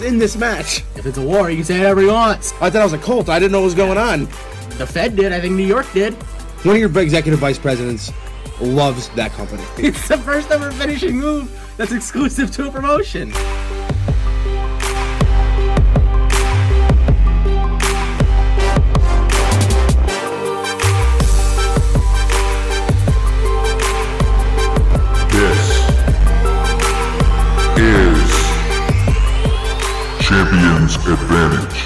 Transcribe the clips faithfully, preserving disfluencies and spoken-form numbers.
is in this match? If it's a war, he can say whatever he wants. I thought I was a cult. I didn't know what was going on. The Fed did. I think New York did. One of your executive vice presidents loves that company. It's the first ever finishing move that's exclusive to a promotion. Champion's Advantage.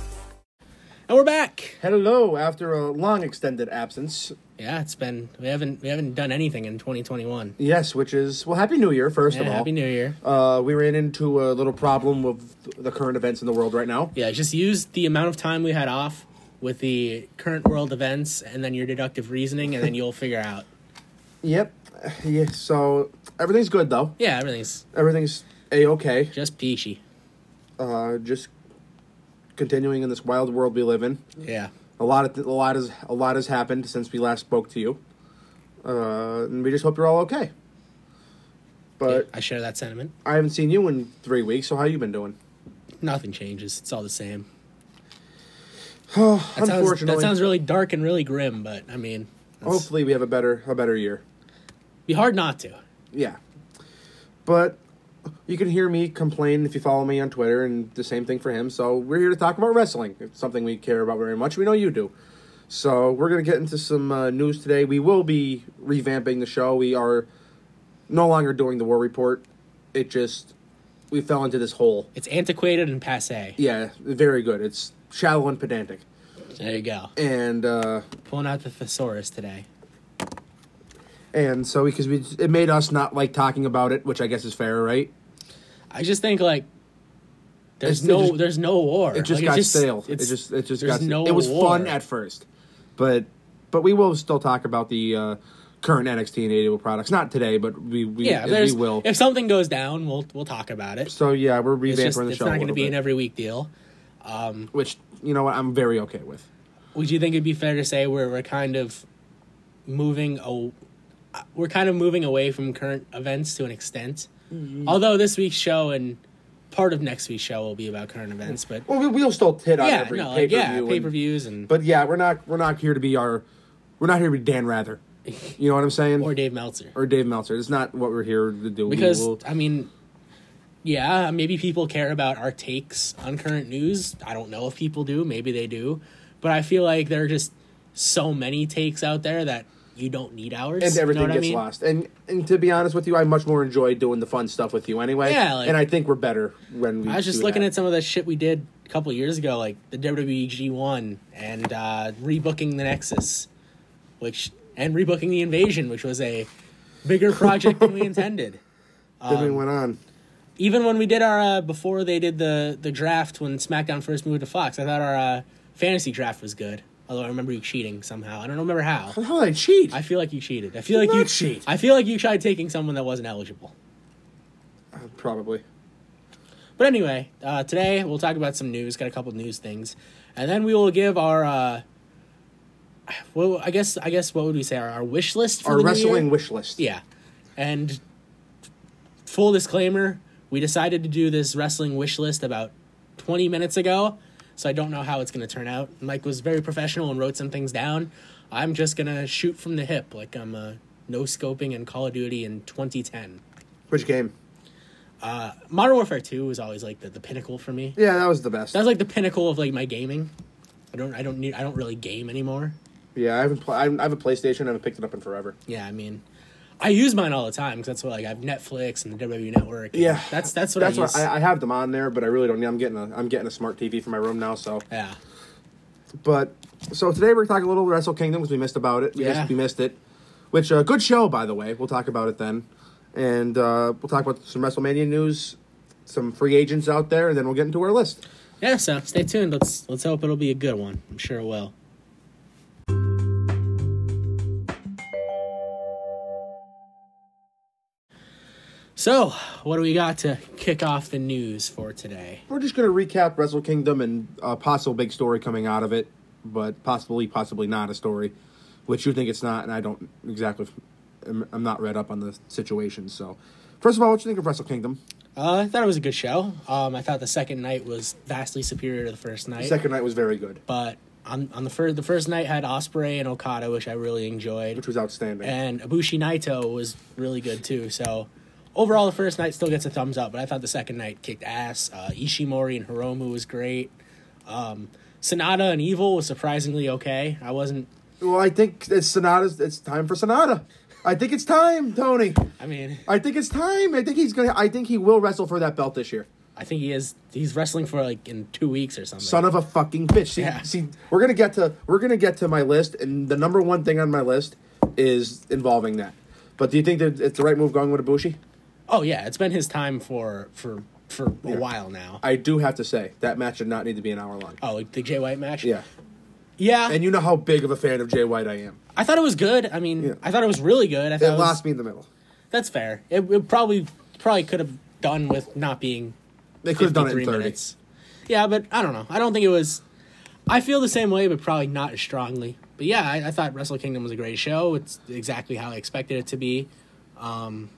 And we're back. Hello, after a long extended absence. Yeah, it's been we haven't we haven't done anything in twenty twenty-one. Yes, which is well, Happy New Year first Yeah, of all. Happy New Year. Uh, we ran into a little problem with the current events in the world right now. Yeah, just use the amount of time we had off with the current world events, and then your deductive reasoning, and then you'll figure out. Yep. Yeah. So everything's good though. Yeah, everything's Everything's a-okay. just peachy. Uh, just continuing in this wild world we live in. Yeah. A lot of th- a lot has a lot has happened since we last spoke to you. Uh, and we just hope you're all okay. But Yeah, I share that sentiment. I haven't seen you in three weeks, so how you been doing? Nothing changes. It's all the same. Oh, That sounds, unfortunately, that sounds really dark and really grim, but I mean, it's hopefully we have a better a better year. be hard not to. Yeah, but you can hear me complain if you follow me on Twitter, and the same thing for him. So we're here to talk about wrestling. It's something we care about very much. We know you do. So we're going to get into some uh, news today. We will be revamping the show. We are no longer doing the War Report. It just, we fell into this hole. It's antiquated and passé. Yeah, very good. It's shallow and pedantic. There you go. And uh, Pulling out the thesaurus today. and so because we, it made us not like talking about it, which I guess is fair, right? I just think like there's It's- it no just- there's no war. It just Like, got stale. It it's- just it just there's got. no it was war. fun at first, but but we will still talk about the uh, current N X T and A E W products. Not today, but we we, Yeah, we there's, will. if something goes down, we'll we'll talk about it. So yeah, we're revamping It's just the it's show. not going to be an every week deal. Um, which you know what I'm very okay with. would you think it'd be fair to say we're we're kind of moving a we're kind of moving away from current events to an extent? Mm-hmm. Although this week's show and part of next week's show will be about current events, but Well, we, we'll still hit on yeah, every no, pay like, per yeah, view. pay per views and But yeah, we're not we're not here to be our we're not here to be Dan Rather. You know what I'm saying? or Dave Meltzer. Or Dave Meltzer. It's not what we're here to do. We Because will- I mean, yeah, maybe people care about our takes on current news. I don't know if people do. Maybe they do, but I feel like there are just so many takes out there that you don't need ours. and everything you know what gets I mean? lost. And and to be honest with you, I much more enjoy doing the fun stuff with you anyway. Yeah, like- and I think we're better when we. I was just do looking that. at some of the shit we did a couple years ago, like the W W E G one and uh, rebooking the Nexus, which and rebooking the Invasion, which was a bigger project than we intended. Then we Um, went on. Even when we did our uh, before they did the the draft when SmackDown first moved to Fox, I thought our uh, fantasy draft was good. Although I remember you cheating somehow. I don't remember how. How did I cheat? I feel like you cheated. I feel Did like you not cheat. I feel like you tried taking someone that wasn't eligible. Uh, probably. But anyway, uh, today we'll talk about some news. Got a couple news things, and then we will give our. Uh, well, I guess I guess what would we say? Our, our wish list for Our the new wrestling year? wish list. Yeah, and full disclaimer, we decided to do this wrestling wish list about twenty minutes ago, so I don't know how it's going to turn out. Mike was very professional and wrote some things down. I'm just going to shoot from the hip like I'm uh, no-scoping in Call of Duty in twenty ten. Which game? Uh, Modern Warfare two was always like the, the pinnacle for me. Yeah, that was the best. That was like the pinnacle of like my gaming. I don't I don't need I don't really game anymore. yeah, I haven't. Pl- I have a PlayStation. I haven't picked it up in forever. Yeah, I mean, I use mine all the time because that's what like I have Netflix and the W W E Network. and Yeah, that's that's what That's I what use. I, I have them on there, but I really don't need. I'm getting a. I'm getting a smart T V for my room now. So, yeah. but so today we're talking a little Wrestle Kingdom because we missed about it. We Yeah. missed, we missed it. Which uh, good show, by the way. We'll talk about it then, and uh, we'll talk about some WrestleMania news, some free agents out there, and then we'll get into our list. Yeah, so stay tuned. Let's let's hope it'll be a good one. I'm sure it will. So, what do we got to kick off the news for today? We're just going to recap Wrestle Kingdom and a possible big story coming out of it, but possibly, possibly not a story, which you think it's not, and I don't exactly. I'm I'm not read up on the situation. So, first of all, what do you think of Wrestle Kingdom? Uh, I thought it was a good show. Um, I thought the second night was vastly superior to the first night. The second night was very good, But on on the first the first night had Ospreay and Okada, which I really enjoyed, which was outstanding. and Ibushi Naito was really good too. So overall, the first night still gets a thumbs up. But I thought the second night kicked ass. Uh, Ishimori and Hiromu was great. Um, Sonata and Evil was surprisingly okay. I wasn't. Well, I think it's Sonata's. It's time for Sonata. I think it's time, Tony. I mean, I think it's time. I think he's gonna. I think he will wrestle for that belt this year. I think he is. He's wrestling for like in two weeks or something. Son of a fucking bitch. See, Yeah. see, we're gonna get to we're gonna get to my list, and the number one thing on my list is involving that. But do you think that it's the right move going with Ibushi? Oh yeah, it's been his time for for for a Yeah. while now. I do have to say that match did not need to be an hour long. Oh, like the Jay White match. Yeah, yeah. and you know how big of a fan of Jay White I am. I thought it was good. I mean, Yeah. I thought it was really good. I thought It it was, lost me in the middle. That's fair. It, it probably probably could have done with not being. They could have done it in fifty-three thirty. minutes. Yeah, but I don't know. I don't think it was. I feel the same way, but probably not as strongly. But yeah, I, I thought Wrestle Kingdom was a great show. It's exactly how I expected it to be. Um,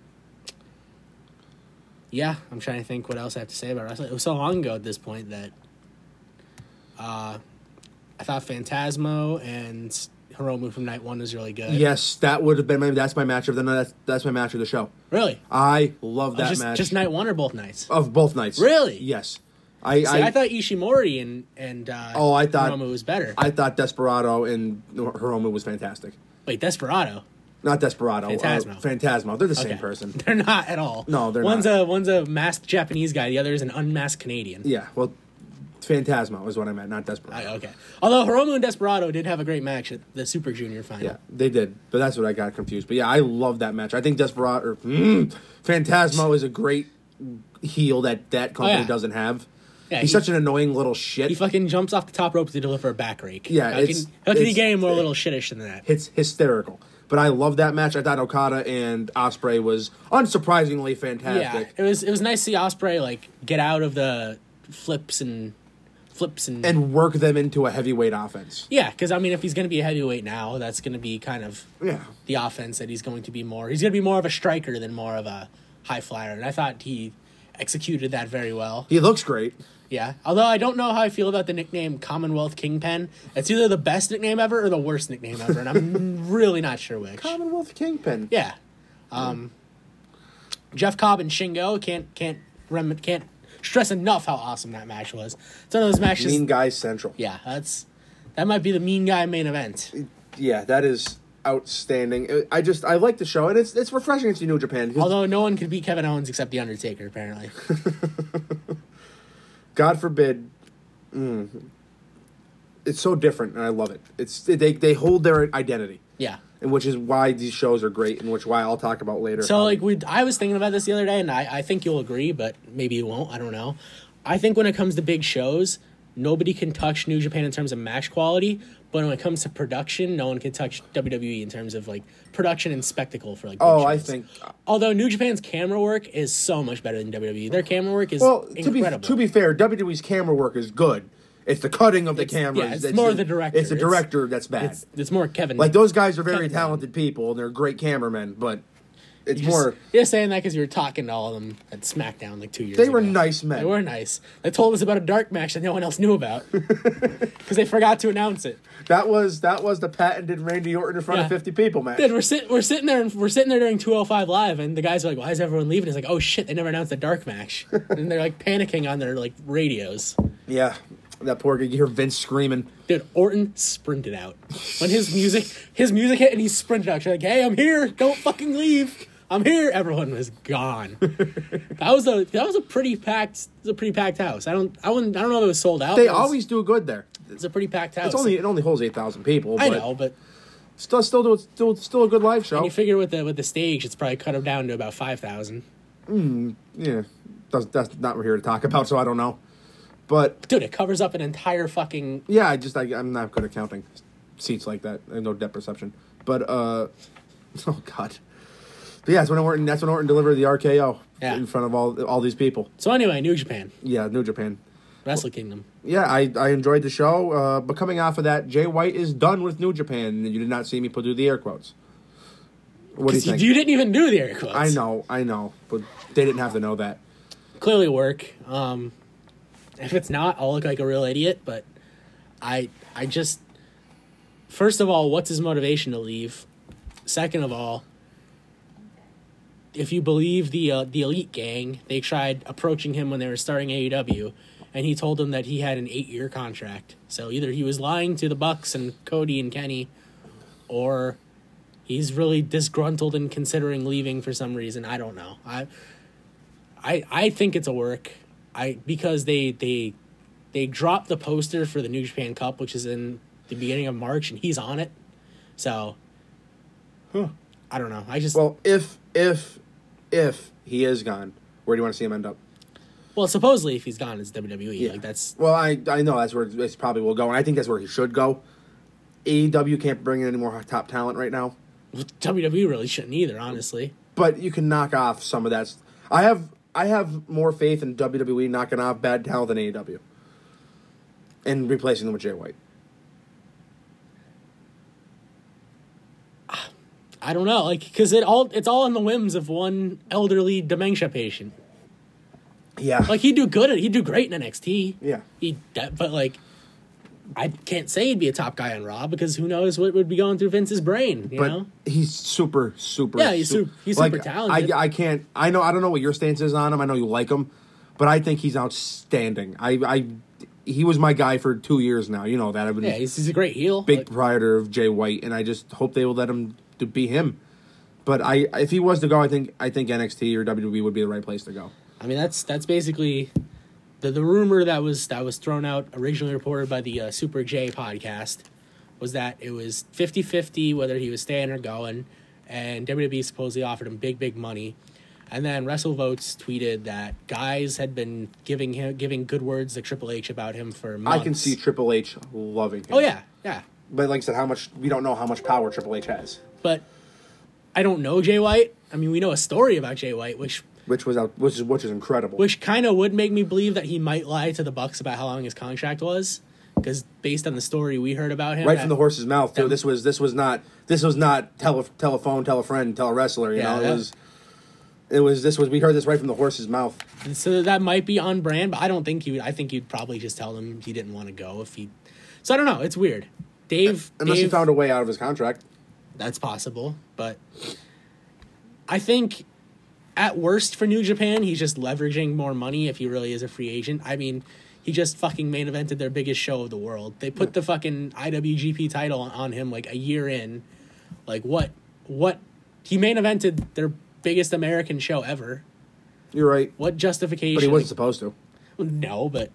yeah, I'm trying to think what else I have to say about wrestling. It was so long ago at this point that uh, I thought Phantasmo and Hiromu from Night One was really good. Yes, that would have been my. That's my match of the night. That's, that's my match of the show. Really? I love Oh, that just, match just Night One or both nights? of both nights. Really? Yes. I See, I, I thought Ishimori and and uh, Oh, I thought- Hiromu was better. I thought Desperado and Hiromu was fantastic. Wait, Desperado. Not Desperado. Phantasmo. Uh, Phantasmo. They're the Okay. same person. They're not at all. No, they're one's not. a one's a masked Japanese guy. The other is an unmasked Canadian. Yeah. Well, Phantasmo is what I meant, not Desperado. I, okay. Although Hiromu and Desperado did have a great match at the Super Junior final. Yeah, they did, but that's what I got confused. But yeah, I love that match. I think Desperado, or, mm, Phantasmo is a great heel that that company Oh, yeah. doesn't have. Yeah, He's he- such an annoying little shit. He fucking jumps off the top rope to deliver a back rake. Yeah, how it's- can, how can you it's- get any more little shittish than that? It's hysterical. But I love that match. I thought Okada and Ospreay was unsurprisingly fantastic. Yeah, it was it was nice to see Ospreay like get out of the flips and flips and, And work them into a heavyweight offense. yeah, because I mean, if he's going to be a heavyweight now, that's going to be kind of Yeah. the offense that he's going to be more. He's going to be more of a striker than more of a high flyer, and I thought he executed that very well. He looks great. Yeah, although I don't know how I feel about the nickname Commonwealth Kingpin. It's either the best nickname ever or the worst nickname ever, and I'm really not sure which. Commonwealth Kingpin. Yeah, um, Jeff Cobb and Shingo can't can't rem- can't stress enough how awesome that match was. It's one of those matches. Mean Guys Central. Yeah, that's that might be the mean guy main event. Yeah, that is outstanding. I just, I like the show, and it's it's refreshing to see New Japan. 'Cause Although no one could beat Kevin Owens except the Undertaker, apparently. God forbid, mm, it's so different, and I love it. It's they they hold their identity, Yeah. and which is why these shows are great, and which why I'll talk about later. So Um, like we, I was thinking about this the other day, and I, I think you'll agree, but maybe you won't. I don't know. I think when it comes to big shows, nobody can touch New Japan in terms of match quality, but when it comes to production, no one can touch W W E in terms of like production and spectacle for like. big oh, I shows. think. Although New Japan's camera work is so much better than W W E, their camera work is Well, to be incredible. to be fair, W W E's camera work is good. It's the cutting of the It's- cameras. yeah, it's more the director. It's the It's- director that's bad. it's, it's more Kevin. Like those guys are very Kevin talented people, and they're great cameramen, but it's You're more. Just, you're saying that because you were talking to all of them at SmackDown like two years They ago. were nice men. They were nice. They told us about a dark match that no one else knew about because they forgot to announce it. That was that was the patented Randy Orton in front Yeah. of fifty people match. Dude, we're sitting we're sitting there and we're sitting there during two oh five live, and the guys are like, "Why is everyone leaving?" It's like, "Oh shit, they never announced the dark match," and they're like panicking on their like radios. Yeah, that poor guy. You hear Vince screaming. Dude, Orton sprinted out when his music his music hit, and he sprinted out. She's like, "Hey, I'm here! Don't fucking leave! I'm here!" Everyone was gone. that was a that was a pretty packed it was a pretty packed house. I don't I wouldn't I don't know if it was sold out. They It was- always do good there. it's a pretty packed house. It's only it only holds eight thousand people. I but know, but Still, still, do, still, still a good live show. you figure with the with the stage, it's probably cut them down to about five thousand. Yeah, that's, that's not what we're here to talk about, so I don't know. But Dude, it covers up an entire fucking. yeah, I just I, I'm not good at counting seats like that. I have no depth perception. But uh, oh god, but yeah, that's when Orton. That's when Orton delivered the R K O Yeah. in front of all all these people. So anyway, New Japan, Yeah, New Japan. Wrestle Kingdom. Yeah, I, I enjoyed the show. Uh, but coming off of that, Jay White is done with New Japan. And you did not see me put do the air quotes. What do you 'Cause think? You didn't even do the air quotes. I know, I know, but they didn't have to know that. clearly work. Um, if it's not, I'll look like a real idiot. But I, I just, first of all, what's his motivation to leave? Second of all, if you believe the uh, the Elite Gang, they tried approaching him when they were starting A E W, and he told them that he had an eight-year contract. So either he was lying to the Bucks and Cody and Kenny, or he's really disgruntled and considering leaving for some reason. I don't know. I I I think it's a work. I because they they they dropped the poster for the New Japan Cup, which is in the beginning of March, and he's on it. So, huh. I don't know. I just well, if if if he is gone, where do you want to see him end up? Well, supposedly if he's gone, it's W W E. Yeah. Like that's well, I I know that's where it's probably will go, and I think that's where he should go. A E W can't bring in any more top talent right now. W W E really shouldn't either, honestly. But you can knock off some of that. I have I have more faith in W W E knocking off bad talent than A E W, and replacing them with Jay White. I don't know, like because it all it's all in the whims of one elderly dementia patient. Yeah, like he'd do good. He'd do great in N X T. Yeah, he but like I can't say he'd be a top guy on Raw because who knows what would be going through Vince's brain. You but know, he's super, super. Yeah, he's super. He's like, super talented. I I can't. I know. I don't know what your stance is on him. I know you like him, but I think he's outstanding. I I he was my guy for two years now. You know that. I've been yeah, he's, he's a great heel. Big like, proprietor of Jay White, and I just hope they will let him to be him. But I, if he was to go, I think I think N X T or W W E would be the right place to go. I mean, that's that's basically the the rumor that was that was thrown out, originally reported by the uh, Super J podcast, was that it was fifty-fifty whether he was staying or going, and W W E supposedly offered him big big money, and then WrestleVotes tweeted that guys had been giving him giving good words to Triple H about him for months. I can see Triple H loving him. Oh yeah, yeah. But like I said, how much we don't know how much power Triple H has. But I don't know Jay White. I mean, we know a story about Jay White, which which was out, which is which is incredible. Which kind of would make me believe that he might lie to the Bucks about how long his contract was, because based on the story we heard about him, right that, from the horse's mouth too. That, this was this was not this was not tele, telephone, tell a friend, tell a wrestler. You yeah, know, that, it was it was this was we heard this right from the horse's mouth. So that might be on brand, but I don't think he would. I think you'd probably just tell him he didn't want to go if he. So I don't know. It's weird. Dave, unless Dave, he found a way out of his contract. That's possible, but I think at worst for New Japan, he's just leveraging more money if he really is a free agent. I mean, he just fucking main evented their biggest show of the world. They put the fucking I W G P title on him like a year in. Like what? What? He main evented their biggest American show ever. You're right. What justification? But he wasn't supposed to. No, but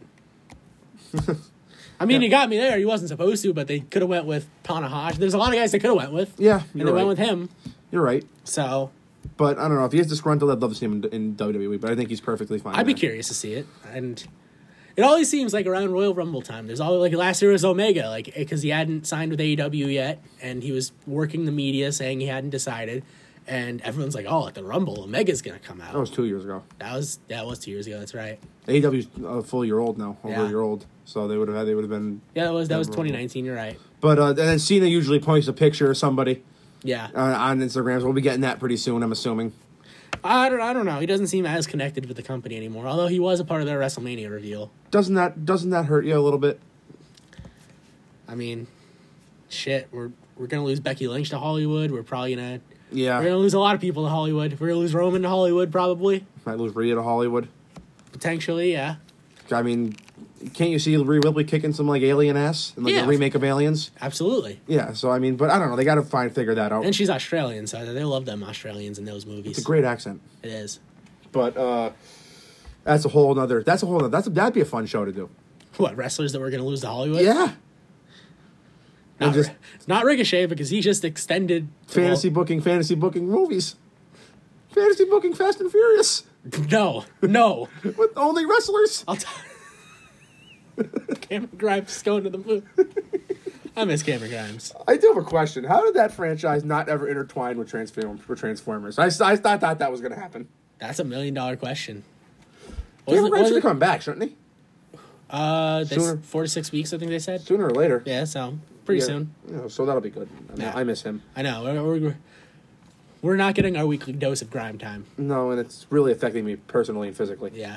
I mean, yeah. He got me there. He wasn't supposed to, but they could have went with Tanahashi. There's a lot of guys they could have went with. Yeah, and they right. went with him. You're right. So, but I don't know if he is disgruntled. I'd love to see him in, in W W E, but I think he's perfectly fine. I'd there. be curious to see it, and it always seems like around Royal Rumble time. There's always like last year was Omega, like because he hadn't signed with A E W yet, and he was working the media saying he hadn't decided. And everyone's like, "Oh, at the Rumble, Omega's gonna come out." That was two years ago. That was that was two years ago. That's right. A E W's a full year old now, over yeah. a year old. So they would have had. They would have been. Yeah, that was that was twenty nineteen. You're right. But uh, and then Cena usually posts a picture of somebody. Yeah. Uh, on Instagram, so we'll be getting that pretty soon. I'm assuming. I don't. I don't know. He doesn't seem as connected with the company anymore. Although he was a part of their WrestleMania reveal. Doesn't that doesn't that hurt you a little bit? I mean, shit. We're we're gonna lose Becky Lynch to Hollywood. We're probably gonna. Yeah. We're going to lose a lot of people to Hollywood. We're going to lose Roman to Hollywood, probably. Might lose Rhea to Hollywood. Potentially, yeah. I mean, can't you see Rhea Ripley kicking some, like, alien ass in, like, yeah. a remake of Aliens? Absolutely. Yeah, so, I mean, but I don't know. They got to find figure that out. And she's Australian, so they love them Australians in those movies. It's a great accent. It is. But, uh, that's a whole other, that's a whole other, that's a, that'd be a fun show to do. What, wrestlers that we're going to lose to Hollywood? Yeah. Not, just, not Ricochet, because he just extended... Fantasy well, booking, fantasy booking movies. Fantasy booking Fast and Furious. No, no. With only wrestlers. I'll t- Cameron Grimes is going to the moon. I miss Cameron Grimes. I do have a question. How did that franchise not ever intertwine with Transform with Transformers? I, I thought that, that was going to happen. That's a million dollar question. Cameron Grimes should come back, shouldn't he? Uh, Sooner. four to six weeks, I think they said. Sooner or later. Yeah, so pretty yeah. soon. Yeah, so that'll be good. I, mean, Yeah. I miss him. I know. We're, we're, we're not getting our weekly dose of grime time. No, and it's really affecting me personally and physically. Yeah.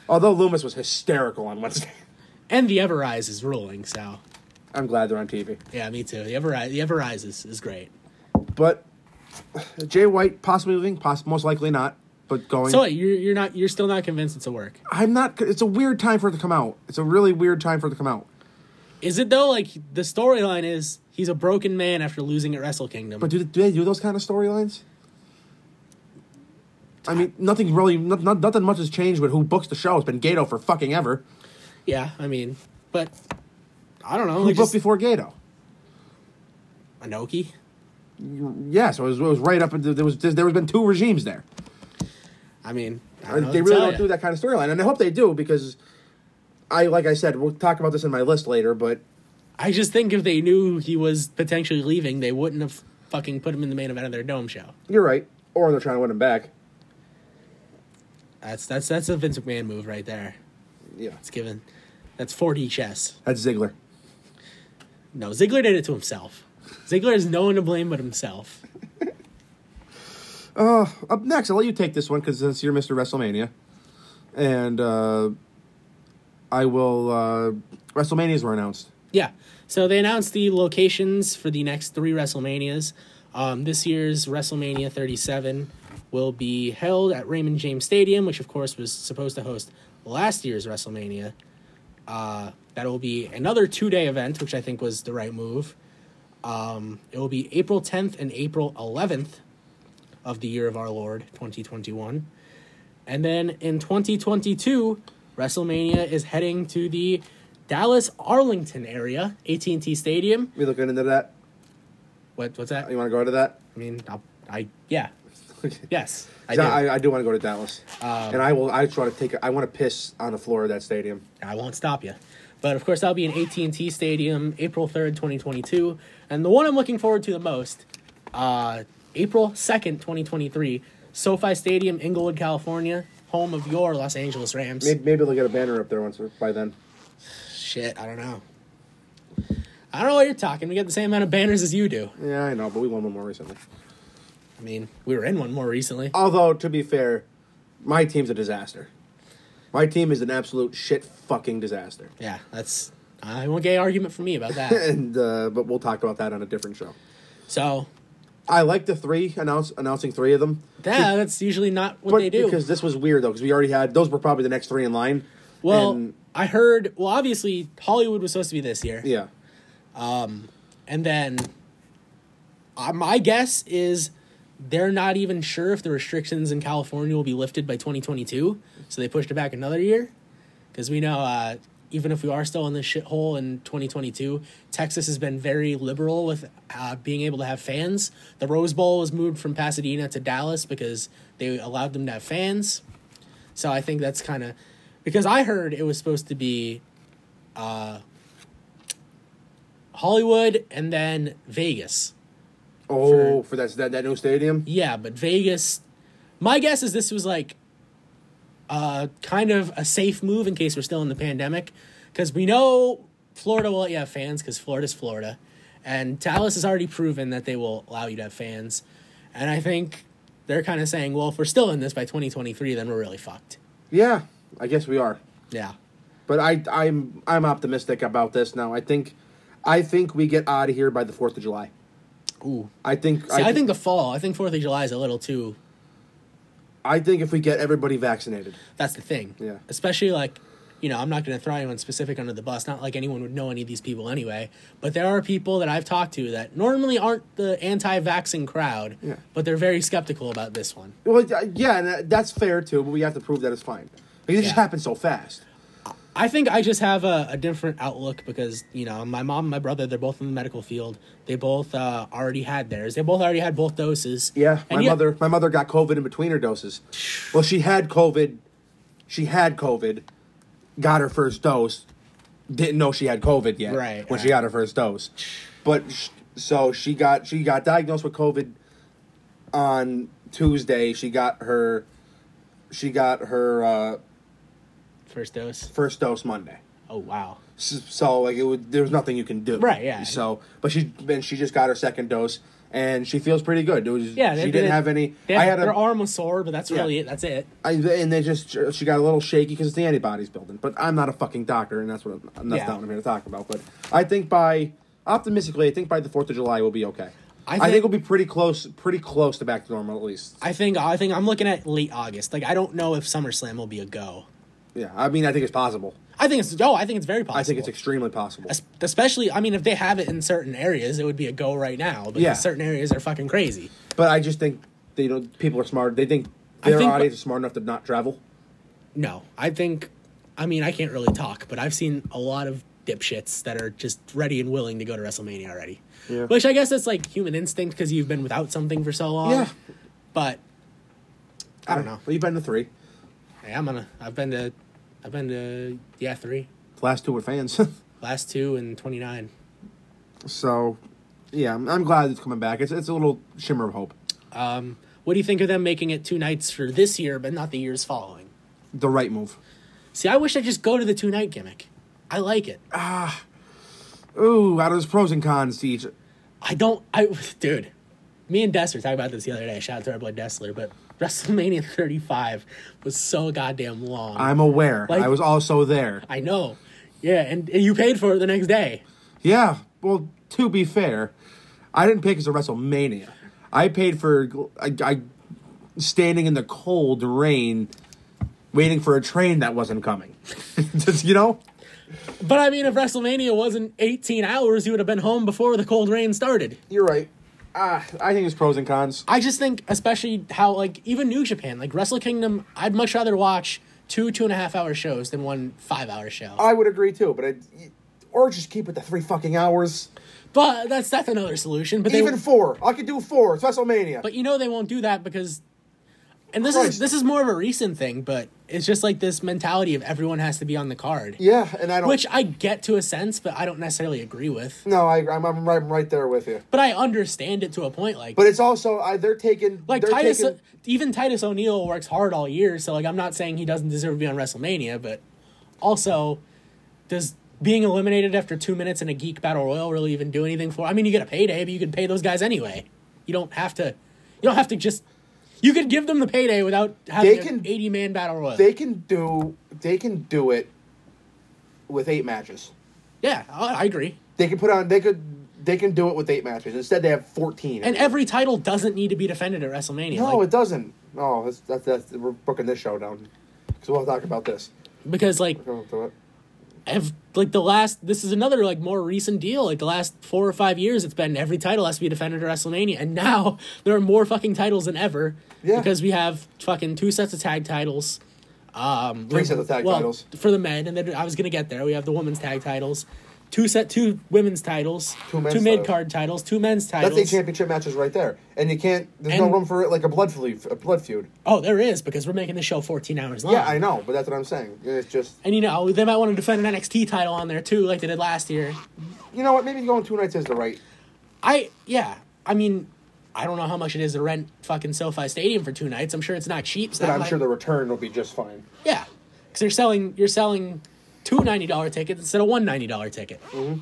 Although Loomis was hysterical on Wednesday. And the Ever Rise is ruling, so I'm glad they're on T V. yeah, me too. The Ever Rise, the Ever Rise is, is great. But Jay White possibly moving, poss- most likely not. But going. So what, you're you're not you're still not convinced it's a work? I'm not. It's a weird time for it to come out. It's a really weird time for it to come out. Is it though? Like the storyline is he's a broken man after losing at Wrestle Kingdom. But do, do they do those kind of storylines? I mean, nothing really, not, not, nothing much has changed with who books the show. It's been Gato for fucking ever. Yeah, I mean, but I don't know. Who like booked just, before Gato? Inoki? Yeah, so it was, it was right up into, there was there was been two regimes there. I mean, I don't know They what to really tell don't ya. do that kind of storyline, and I hope they do because I, like I said, we'll talk about this in my list later, but I just think if they knew he was potentially leaving, they wouldn't have fucking put him in the main event of their Dome show. you're right. Or they're trying to win him back. That's that's that's a Vince McMahon move right there. Yeah. It's given. That's four D chess. That's Ziggler. No, Ziggler did it to himself. Ziggler has no one to blame but himself. Uh, up next, I'll let you take this one because since you're Mister WrestleMania. And uh, I will... Uh, WrestleManias were announced. Yeah. So they announced the locations for the next three WrestleManias. Um, this year's WrestleMania thirty-seven will be held at Raymond James Stadium, which of course was supposed to host last year's WrestleMania. Uh, that will be another two-day event, which I think was the right move. Um, it will be April tenth and April eleventh of the year of our Lord, twenty twenty-one. And then in twenty twenty-two, WrestleMania is heading to the Dallas-Arlington area, A T and T Stadium. We looking into that? What? What's that? You want to go into that? I mean, I'll, I yeah, yes, I do. I, I, I, I do want to go to Dallas. Um, and I will. I just want to take. a- I want to piss on the floor of that stadium. won't stop you. But of course, that'll be in A T and T Stadium, April third, twenty twenty-two. And the one I'm looking forward to the most, uh, April second, twenty twenty-three, SoFi Stadium, Inglewood, California, home of your Los Angeles Rams. Maybe, maybe they'll get a banner up there once or by then. Shit, I don't know. I don't know what you're talking. We got the same amount of banners as you do. Yeah, I know, but we won one more recently. I mean, we were in one more recently. Although, to be fair, my team's a disaster. My team is an absolute shit fucking disaster. Yeah, that's... I won't get an argument from me about that. and uh, but we'll talk about that on a different show. So, I like the three announce announcing three of them. yeah, that's usually not what but they do. because this was weird though, because we already had those were probably the next three in line. Well, and, I heard... Well, obviously, Hollywood was supposed to be this year. yeah, And then uh, my guess is they're not even sure if the restrictions in California will be lifted by twenty twenty-two. So they pushed it back another year. Because we know uh, even if we are still in this shithole in twenty twenty-two, Texas has been very liberal with uh, being able to have fans. The Rose Bowl was moved from Pasadena to Dallas because they allowed them to have fans. So I think that's kind of... Because I heard it was supposed to be... Uh, Hollywood and then Vegas. oh, for, for that, that that new stadium. Yeah, but Vegas... My guess is this was like uh, kind of a safe move in case we're still in the pandemic. Because we know Florida will let you have fans because Florida's Florida. And Dallas has already proven that they will allow you to have fans. And I think they're kind of saying, well, if we're still in this by twenty twenty-three, then we're really fucked. Yeah, I guess we are. Yeah. But I, I'm I'm optimistic about this now. I think I think we get out of here by the Fourth of July. Ooh. I think See, I, think the fall. I think fourth of July is a little too... I think if we get everybody vaccinated. That's the thing. Yeah. Especially like, you know, I'm not going to throw anyone specific under the bus. Not like anyone would know any of these people anyway. But there are people that I've talked to that normally aren't the anti-vaxxing crowd, Yeah. but they're very skeptical about this one. Well, yeah, and that- that's fair too. But we have to prove that it's fine because it just Yeah. happened so fast. I think I just have a, a different outlook because, you know, my mom and my brother, they're both in the medical field. They both uh, already had theirs. They both already had both doses. Yeah, And my yet- mother my mother got COVID in between her doses. Well, she had COVID. She had COVID. Got her first dose. Didn't know she had COVID yet. Right, When she right. got her first dose, but sh- so she got she got diagnosed with COVID on Tuesday. She got her. She got her uh, First dose. first dose Monday. Oh, wow. S- So like it would, there was nothing you can do. Right, yeah. So, but she and she just got her second dose, and she feels pretty good. It was, Yeah, she they- didn't they- have any. They I have, had their a, arm was sore, but that's Yeah. really it. That's it. I, and they just she got a little shaky because the antibodies building. But I'm not a fucking doctor, and that's what I'm, that's Yeah. not what I'm here to talk about. But I think by optimistically, I think by the Fourth of July we'll be okay. I I think, think- we'll be pretty close, pretty close to back to normal at least. I think I think I'm looking at late August. Like I don't know if SummerSlam will be a go. Yeah, I mean, I think it's possible. I think it's oh, I think it's very possible. I think it's extremely possible. Es- Especially, I mean, if they have it in certain areas, it would be a go right now. But Yeah. certain areas are fucking crazy. But I just think they don't. People are smart. They think I their think- audience is smart enough to not travel. No, I think, I mean, I can't really talk, but I've seen a lot of dipshits that are just ready and willing to go to WrestleMania already. Yeah. Which I guess that's like human instinct because you've been without something for so long. Yeah. But I don't know. Well, you've been to three. Hey, I'm gonna. I've been to. I've been to yeah three. The last two were fans. Last two and twenty nine. So, yeah, I'm, I'm glad it's coming back. It's it's a little shimmer of hope. Um, what do you think of them making it two nights for this year, but not the years following? The right move. See, I wish I'd just go to the two night gimmick. I like it. Ooh, out of those pros and cons to each. I don't. I dude, me and Dessler talked about this the other day. Shout out to our boy Dessler, but WrestleMania thirty-five was so goddamn long. I'm aware. Like- I was also there. I know. Yeah, and, and you paid for it the next day. Yeah. Well, to be fair, I didn't pay because of WrestleMania. I paid for I, I standing in the cold rain, waiting for a train that wasn't coming. Just, you know. But I mean, if WrestleMania wasn't eighteen hours, you would have been home before the cold rain started. You're right. Ah, I think it's pros and cons. I just think, especially how, like, even New Japan, like, Wrestle Kingdom, I'd much rather watch two two and a half hour shows than one five hour show. I would agree too, but I, or just keep it to three fucking hours. But that's that's another solution. But they, Even four. I could do four. It's WrestleMania. But you know they won't do that because, and this Christ. is this is more of a recent thing, but it's just like this mentality of everyone has to be on the card, yeah, and I don't. which I get to a sense, but I don't necessarily agree with. no, I, I'm, I'm right, I'm right there with you. But I understand it to a point, like But it's also I, they're taking like they're Titus, taking, even Titus O'Neil works hard all year, so like I'm not saying he doesn't deserve to be on WrestleMania, but also does being eliminated after two minutes in a Geek Battle Royal really even do anything for? I mean, you get a payday, but you could pay those guys anyway. You don't have to. You don't have to just. You could give them the payday without having They can- an eighty man battle royal. they can do they can do it with eight matches. yeah, I, I agree. They can put on they could they can do it with eight matches. Instead, they have fourteen. And every title doesn't need to be defended at WrestleMania. no, like, it doesn't. No, that's, that's, that's we're booking this show down because we'll talk about this. because like We'll do it. have like the last this is another like more recent deal, like the last four or five years it's been every title has to be defended at WrestleMania, and now there are more fucking titles than ever. Yeah. Because we have fucking two sets of tag titles. Um Three we- sets of tag well, titles. for the men, and then I was gonna get there. We have the women's tag titles, two set two women's titles, Two men's two titles. mid card titles, two men's That's titles. eight championship matches right there, and you can't. There's no And- room for it like a blood feud. A blood feud. Oh, there is, because we're making the show fourteen hours long. Yeah, I know, but that's what I'm saying. It's just And you know, they might want to defend an N X T title on there too, like they did last year. you know what? Maybe going two nights is the right. I yeah, I mean, I don't know how much it is to rent fucking SoFi Stadium for two nights. I'm sure it's not cheap. So But that I'm might- sure the return will be just fine. yeah, because you're selling you're selling two ninety dollar tickets instead of one ninety dollar ticket. Mm-hmm.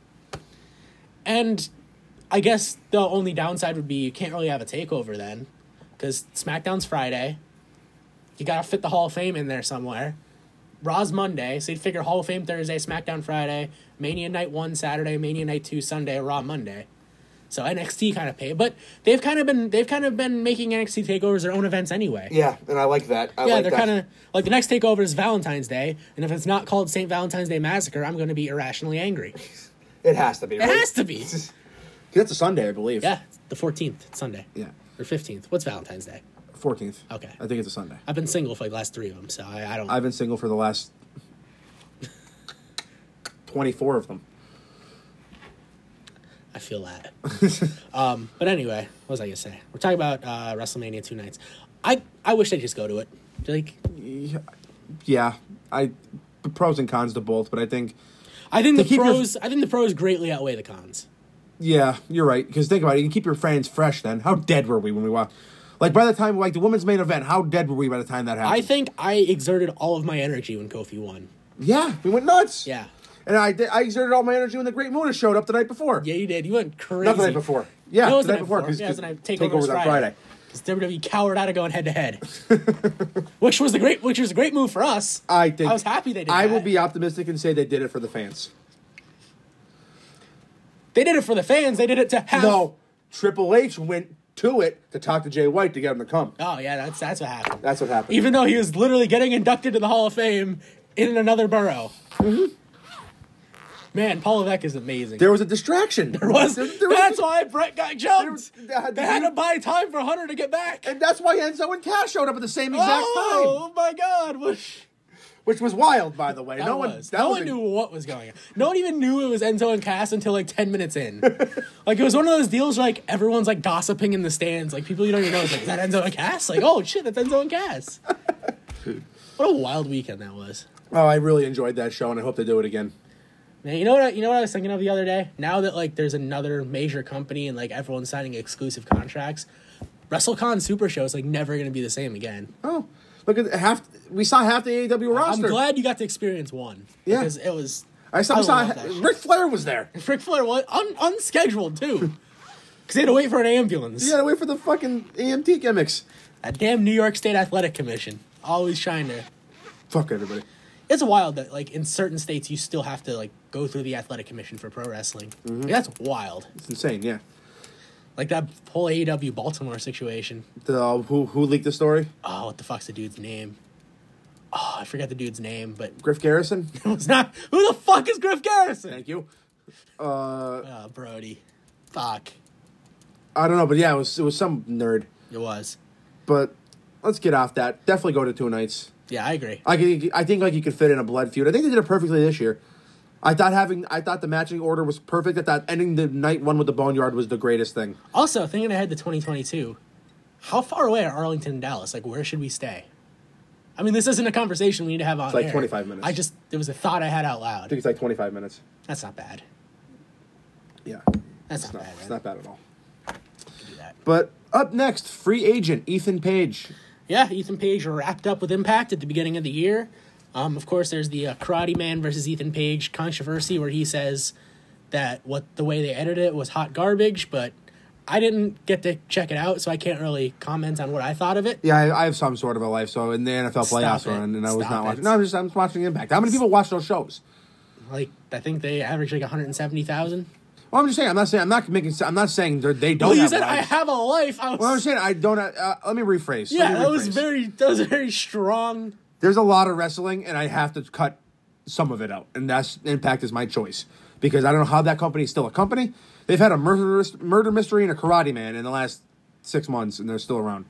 And I guess the only downside would be you can't really have a takeover then, because SmackDown's Friday. You gotta fit the Hall of Fame in there somewhere. Raw's Monday, so you'd figure Hall of Fame Thursday, SmackDown Friday, Mania Night one Saturday, Mania Night two Sunday, Raw Monday. So N X T kind of pay, but they've kind of been they've kind of been making N X T takeovers their own events anyway. Yeah, and I like that. I yeah, like they're that. kind of like the next takeover is Valentine's Day, and if it's not called Saint Valentine's Day Massacre, I'm going to be irrationally angry. It has to be. It Right? has to be. That's a Sunday, I believe. Yeah, it's the fourteenth, it's Sunday, Yeah. or fifteenth. What's Valentine's Day? Fourteenth. Okay. I think it's a Sunday. I've been single for like the last three of them, so I, I don't. I've been single for the last twenty-four of them. I feel that. um, but anyway, what was I gonna say? We're talking about uh, WrestleMania two nights. I I wish they'd just go to it. Like, Yeah, I pros and cons to both, but I think I think To the keep your- pros. I think the pros greatly outweigh the cons. yeah, you're right. Because think about it, you can keep your fans fresh. Then how dead were we when we watched? Like by the time like the women's main event, how dead were we by the time that happened? I think I exerted all of my energy when Kofi won. Yeah, we went nuts. Yeah. And I did, I exerted all my energy when the Great Muta showed up the night before. Yeah, you did. You went crazy. Not the night before. Yeah, No, it was the night before. Cause, Yeah, it was the night Takeover Takeover was was on Friday. Friday. Because W W E cowered out of going head to head, which was the great, which was a great move for us. I think I was happy they did. I that. will be optimistic and say they did it for the fans. They did it for the fans. They did it to have. No, Triple H went to it to talk to Jay White to get him to come. Oh yeah, that's that's what happened. That's what happened. Even though he was literally getting inducted to the Hall of Fame in another borough. Mm-hmm. Man, Paul Levesque is amazing. There was a distraction. There was. There- there was- That's why Brett got jumped. There- there- they had to buy time for Hunter to get back. And that's why Enzo and Cass showed up at the same exact time. Oh my God! Which, Which was wild, by the way. that no was. one, that no was one a- knew what was going on. No one even knew it was Enzo and Cass until like ten minutes in. Like it was one of those deals where like everyone's like gossiping in the stands. Like people you don't even know. It's like, is that Enzo and Cass? Like, oh shit, that's Enzo and Cass. What a wild weekend that was. Oh, I really enjoyed that show, and I hope they do it again. Man, you know what? I, you know what I was thinking of the other day. Now that like there's another major company and like everyone's signing exclusive contracts, WrestleCon Super Show is like never going to be the same again. Oh, look at half. We saw half the A E W roster. I'm glad you got to experience one. Yeah. Because it was. I saw. I saw love that shit. Ric Flair was there. Ric Flair was un, unscheduled too, because they had to wait for an ambulance. You gotta wait for the fucking A M T gimmicks. That damn New York State Athletic Commission always trying to. Fuck everybody. It's wild that like in certain states you still have to like go through the Athletic Commission for pro wrestling. Mm-hmm. Like, that's wild. It's insane. Yeah. Like that whole A E W Baltimore situation. The uh, who who leaked the story? Oh, what the fuck's the dude's name? Oh, I forget the dude's name, but Griff Garrison. it was not. Who the fuck is Griff Garrison? Thank you. Uh, Oh, Brody. Fuck. I don't know, but yeah, it was it was some nerd. It was. But let's get off that. Definitely go to two nights. Yeah, I agree. I could, I think like you could fit in a blood feud. I think they did it perfectly this year. I thought having I thought the matching order was perfect. I thought ending the night one with the Boneyard was the greatest thing. Also, thinking ahead to twenty twenty-two, how far away are Arlington and Dallas? Like, where should we stay? I mean, this isn't a conversation we need to have on It's like air. twenty-five minutes. I just, it was a thought I had out I loud. think it's like twenty-five minutes. That's not bad. Yeah, That's it's not, not, bad. it's man. not bad at all. I can do that. But up next, free agent Ethan Page. Yeah, Ethan Page wrapped up with Impact at the beginning of the year. Um, of course, there's the uh, Karate Man versus Ethan Page controversy where he says that what the way they edited it was hot garbage, but I didn't get to check it out, so I can't really comment on what I thought of it. Yeah, I, I have some sort of a life. So in the N F L Stop playoffs it. run, and I was Stop not it. watching. No, I'm just I'm watching Impact. How many people watch those shows? Like, I think they average like one hundred seventy thousand. Well, I'm just saying. I'm not saying. I'm not making. I'm not saying they're- they don't. Well, you have said I lives. have a life. I was, Well, I'm saying I don't. Uh, let me rephrase. yeah, Let me that was rephrase. very, that was very strong. There's a lot of wrestling, and I have to cut some of it out, and that's Impact is my choice because I don't know how that company is still a company. They've had a murder murder mystery and a Karate Man in the last six months, and they're still around.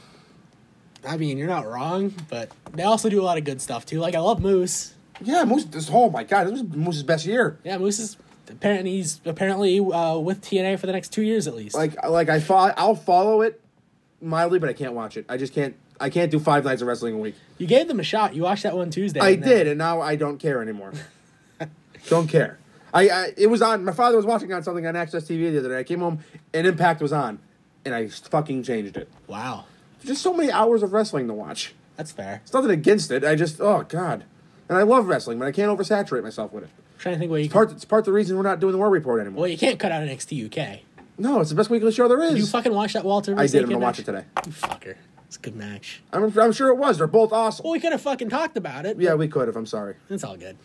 I mean, you're not wrong, but they also do a lot of good stuff too. Like, I love Moose. Yeah, Moose. This oh my god, this was Moose's best year. Yeah, Moose is apparently he's apparently uh, with T N A for the next two years at least. Like like I fo- I'll follow it mildly, but I can't watch it. I just can't. I can't do five nights of wrestling a week. You gave them a shot. You watched that one Tuesday. I and, uh, did, and now I don't care anymore. Don't care. I, I it was on. My father was watching on something on Access T V the other day. I came home and Impact was on, and I fucking changed it. Wow, Just so many hours of wrestling to watch. that's fair. It's nothing against it. I just oh god, and I love wrestling, but I can't oversaturate myself with it. I'm trying to think what you It's part. It's part of the reason we're not doing the War Report anymore. well, you can't cut out N X T U K. No, it's the best weekly show there is. You fucking watch that Walter? I did. I'm Vasek gonna match? watch it today. You fucker. It's a good match. I'm, I'm sure it was. They're both awesome. Well, we could have fucking talked about it. Yeah, we could have. I'm sorry. It's all good.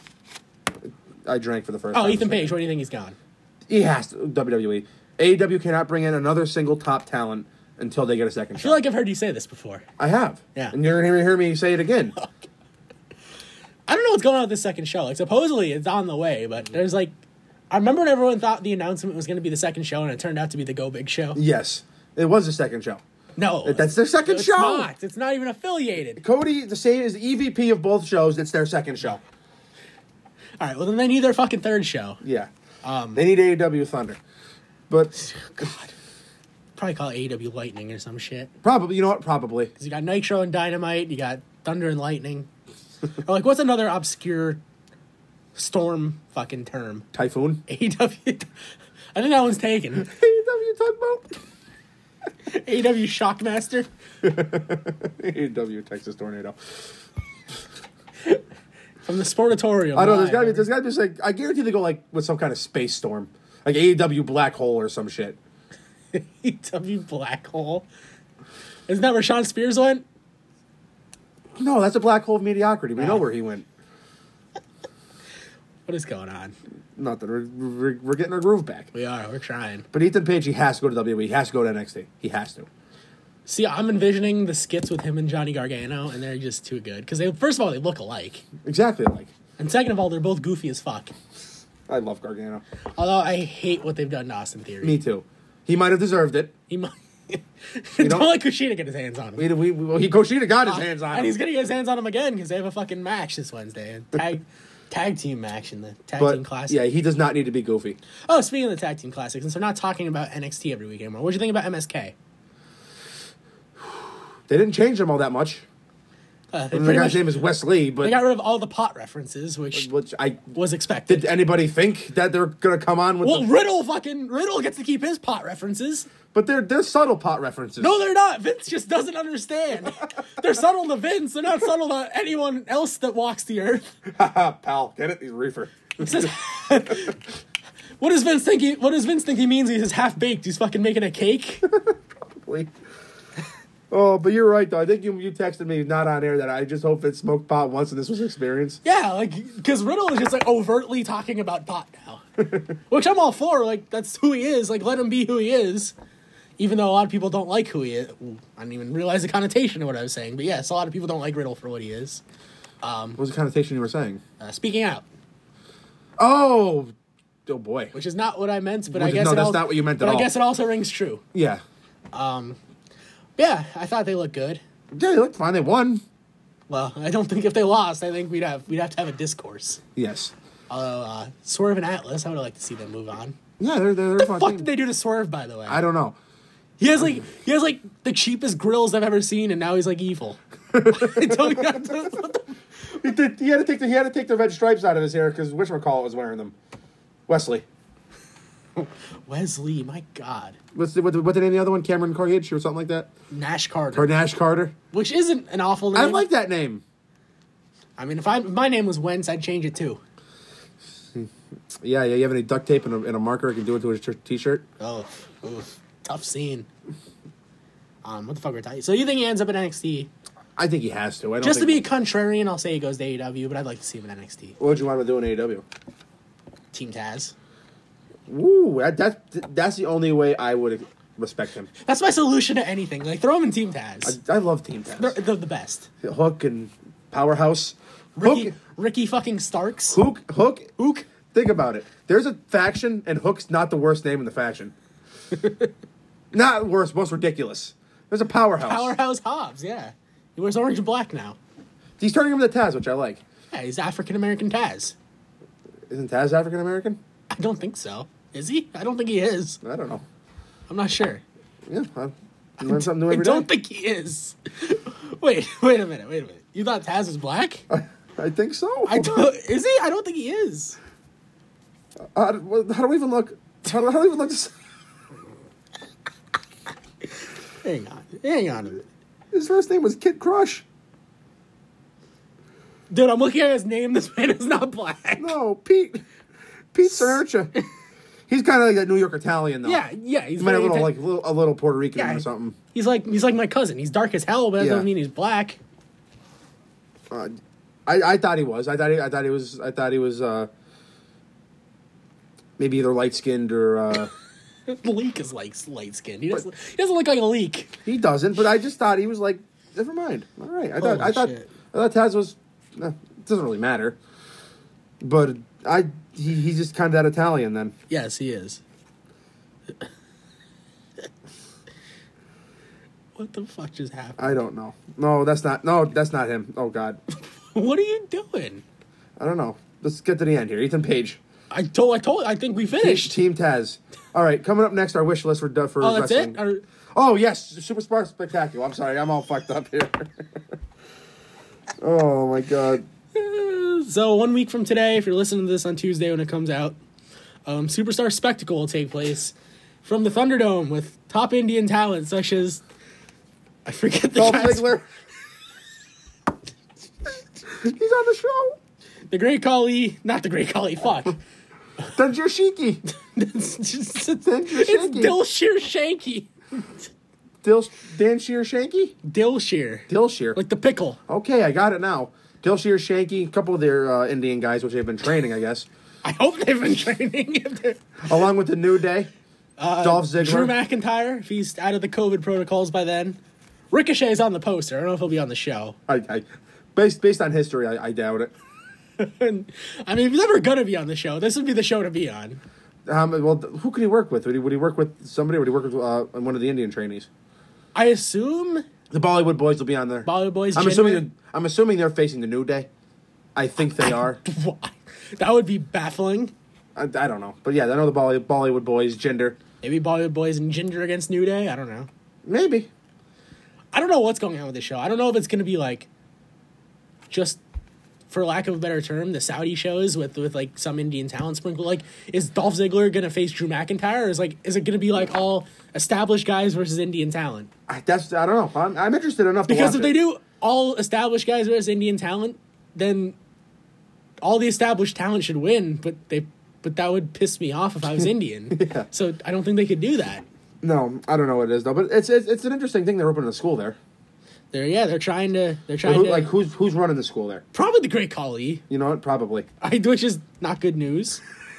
I drank for the first Oh, time. Ethan Page, what do you think he's gone? He has to. W W E. A E W cannot bring in another single top talent until they get a second I shot. feel like I've heard you say this before. I have. Yeah. And you're going to hear me say it again. I don't know what's going on with this second show. Like, supposedly it's on the way, but there's like, I remember when everyone thought the announcement was going to be the second show, and it turned out to be the Go Big show. Yes. It was the second show. No, That's their second it's show. not. It's not even affiliated. Cody, the same as the E V P of both shows, it's their second show. All right, well then they need their fucking third show. Yeah. Um, They need A E W Thunder. But God, probably call it A E W Lightning or some shit. probably, you know what? Probably. Because you got Nitro and Dynamite, you got Thunder and Lightning. Or like, what's another obscure storm fucking term? Typhoon. A E W. I think that one's taken. A E W Tugboat. A E W Shockmaster. A E W Texas Tornado. From the Sportatorium. I know there's gotta be live. there's gotta be like I guarantee they go like with some kind of space storm, like A E W Black Hole or some shit. A E W Black Hole. Isn't that where Sean Spears went? No, that's a black hole of mediocrity. We Ah. know where he went. What is going on? Nothing. We're, we're, we're getting our groove back. We are. We're trying. But Ethan Page, he has to go to W W E. He has to go to N X T. He has to. See, I'm envisioning the skits with him and Johnny Gargano, and they're just too good. Because, they, first of all, they look alike. Exactly like. And second of all, they're both goofy as fuck. I love Gargano. Although, I hate what they've done to Austin Theory. Me too. He might have deserved it. He might... You Don't know- let Kushida get his hands on him. We, we, we, well, he Kushida got his hands on And him. he's going to get his hands on him again because they have a fucking match this Wednesday. A tag, tag team match in the Tag Team But, Classic. yeah, he does not need to be goofy. Oh, speaking of the Tag Team Classic, since we're not talking about N X T every week anymore, what'd you think about M S K? They didn't change him all that much. Uh, they, The pretty guy's much, name is Wes Lee, but they got rid of all the pot references, which which I was expected. did anybody think that they're gonna come on with? Well, the, Riddle fucking Riddle gets to keep his pot references. but they're they're subtle pot references. No, they're not. Vince just doesn't understand. They're subtle to Vince. They're not subtle to anyone else that walks the earth. pal, get it? He's reefer. He says, what does Vince think? He, what does Vince think he means? He says half baked. He's fucking making a cake. Probably. Oh, but you're right though. I think you you texted me not on air that I just hope it smoked pot once and this was experience. Yeah, like because Riddle is just like overtly talking about pot now, which I'm all for. Like that's who he is. Like let him be who he is. Even though a lot of people don't like who he is. I didn't even realize the connotation of what I was saying. But yes, a lot of people don't like Riddle for what he is. What was the connotation you were saying? Uh, speaking out, Oh, oh boy. which is not what I meant, but Which I is- guess no, it that's al- not what you meant at but I all. guess it also rings true. Yeah. Yeah, I thought they looked good. Yeah, they looked fine. They won. Well, I don't think if they lost, I think we'd have we'd have to have a discourse. Yes. Although uh, Swerve and Atlas, I would like to see them move on. Yeah, they're they're, they're What fun. the fuck team. did they do to Swerve, by the way? I don't know. He has like he has like the cheapest grills I've ever seen, and now he's like evil. I don't what the- He, did, he had to take the he had to take the red stripes out of his hair because whatchamacallit was wearing them. Wesley. Wesley, my God, What's the, what, the, what the name of the other one? Cameron Carhage or something like that? Nash Carter, Or Nash Carter? which isn't an awful name. I like that name. I mean, if I if my name was Wentz, I'd change it too. Yeah, yeah. You have any duct tape and a, and a marker? I can do it to a t- t-shirt. Oh, oof, tough scene. Um, what the fuck were we talking? So you think he ends up in N X T? I think he has to. I don't Just to think, be contrarian, I'll say he goes to A E W, but I'd like to see him in N X T. What would you want him to do in A E W? Team Taz. Ooh, that, that that's the only way I would respect him. That's my solution to anything. Like throw him in Team Taz. I, I love Team Taz. They're, they're the best. Hook and Powerhouse. Ricky, Hook, Ricky fucking Starks. Hook, Hook. Hook. Think about it. There's a faction, and Hook's not the worst name in the faction. Not worst, most ridiculous. There's a Powerhouse. Powerhouse Hobbs, yeah. He wears orange and black now. He's turning him into Taz, which I like. Yeah, he's African American Taz. Isn't Taz African American? I don't think so. Is he? I don't think he is. I don't know. I'm not sure. Yeah, I learn something new I every don't day. think he is. Wait, wait a minute, wait a minute. You thought Taz was black? I, I think so. I Hold on. don't. Is he? I don't think he is. Uh, how do we even look? How do, how do we even look? This? Hang on, hang on a minute. His first name was Kid Crush. Dude, I'm looking at his name. This man is not black. No, Pete. Pete Sercha. He's kind of like a New York Italian, though. Yeah, yeah. He's He might have a very little, Ita- like, little, a little Puerto Rican Yeah. or something. He's like he's like my cousin. He's dark as hell, but that Yeah. doesn't mean he's black. Uh, I, I thought he was. I thought he, I thought he was. I thought he was. Uh, maybe either light skinned or uh, Leak is like light skinned. He doesn't. He doesn't look like a leak. he doesn't. But I just thought he was like. Never mind. All right. I thought. Holy I thought. shit. I thought Taz was. Uh, it doesn't really matter. But I. He, he's just kind of that Italian then. Yes, he is. What the fuck just happened? I don't know. No, that's not. No, that's not him. Oh God. What are you doing? I don't know. Let's get to the end here. Ethan Page. I told. I told. I think we finished. Team Taz. All right, coming up next, our wish list for for Oh, that's wrestling. it. Or, Oh yes, Super Star Spectacular. I'm sorry, I'm all fucked up here. Oh my God. so one week from today, if you're listening to this on Tuesday when it comes out, um, Superstar Spectacle will take place from the Thunderdome with top Indian talent such as I forget the Dolph guy's- Ziggler. He's on the show. The Great Khali, not the Great Khali, fuck. Tanjir Shiki. it's just, Tanjir it's Shanky. Dilshir Shanky. Dil Danshir Shanky? Dilshir. Dilshir. Like the pickle. Okay, I got it now. Dilshir Shanky, a couple of their uh, Indian guys, which they've been training, I guess. I hope they've been training. If they're- Along with the New Day, uh, Dolph Ziggler. Drew McIntyre, if he's out of the COVID protocols by then. Ricochet's on the poster. I don't know if he'll be on the show. I, I, based based on history, I, I doubt it. I mean, if he's ever going to be on the show, this would be the show to be on. Um, well, who could he work with? Would he, would he work with somebody? Or would he work with uh, one of the Indian trainees? I assume The Bollywood Boys will be on there. Bollywood Boys. I'm Jinder- assuming. They're, I'm assuming they're facing the New Day. I think they are. That would be baffling. I, I don't know, but yeah, I know the Bolly, Bollywood Boys. Jinder, Maybe Bollywood Boys and Ginger against New Day. I don't know. maybe. I don't know what's going on with this show. I don't know if it's going to be like, just for lack of a better term, the Saudi shows with with like some Indian talent sprinkled. Like, is Dolph Ziggler going to face Drew McIntyre, or is like is it going to be like all established guys versus Indian talent? I, that's I don't know. I'm, I'm interested enough to Because watch if it. they do all established guys versus Indian talent, then all the established talent should win. But they but that would piss me off if I was Indian. Yeah. So I don't think they could do that. No, I don't know what it is though, but it's it's, it's an interesting thing. They're opening a school there. They're yeah, they're trying to they're trying Who, to like who's who's running the school there? probably the Great Khali. You know what? Probably. I, which is not good news.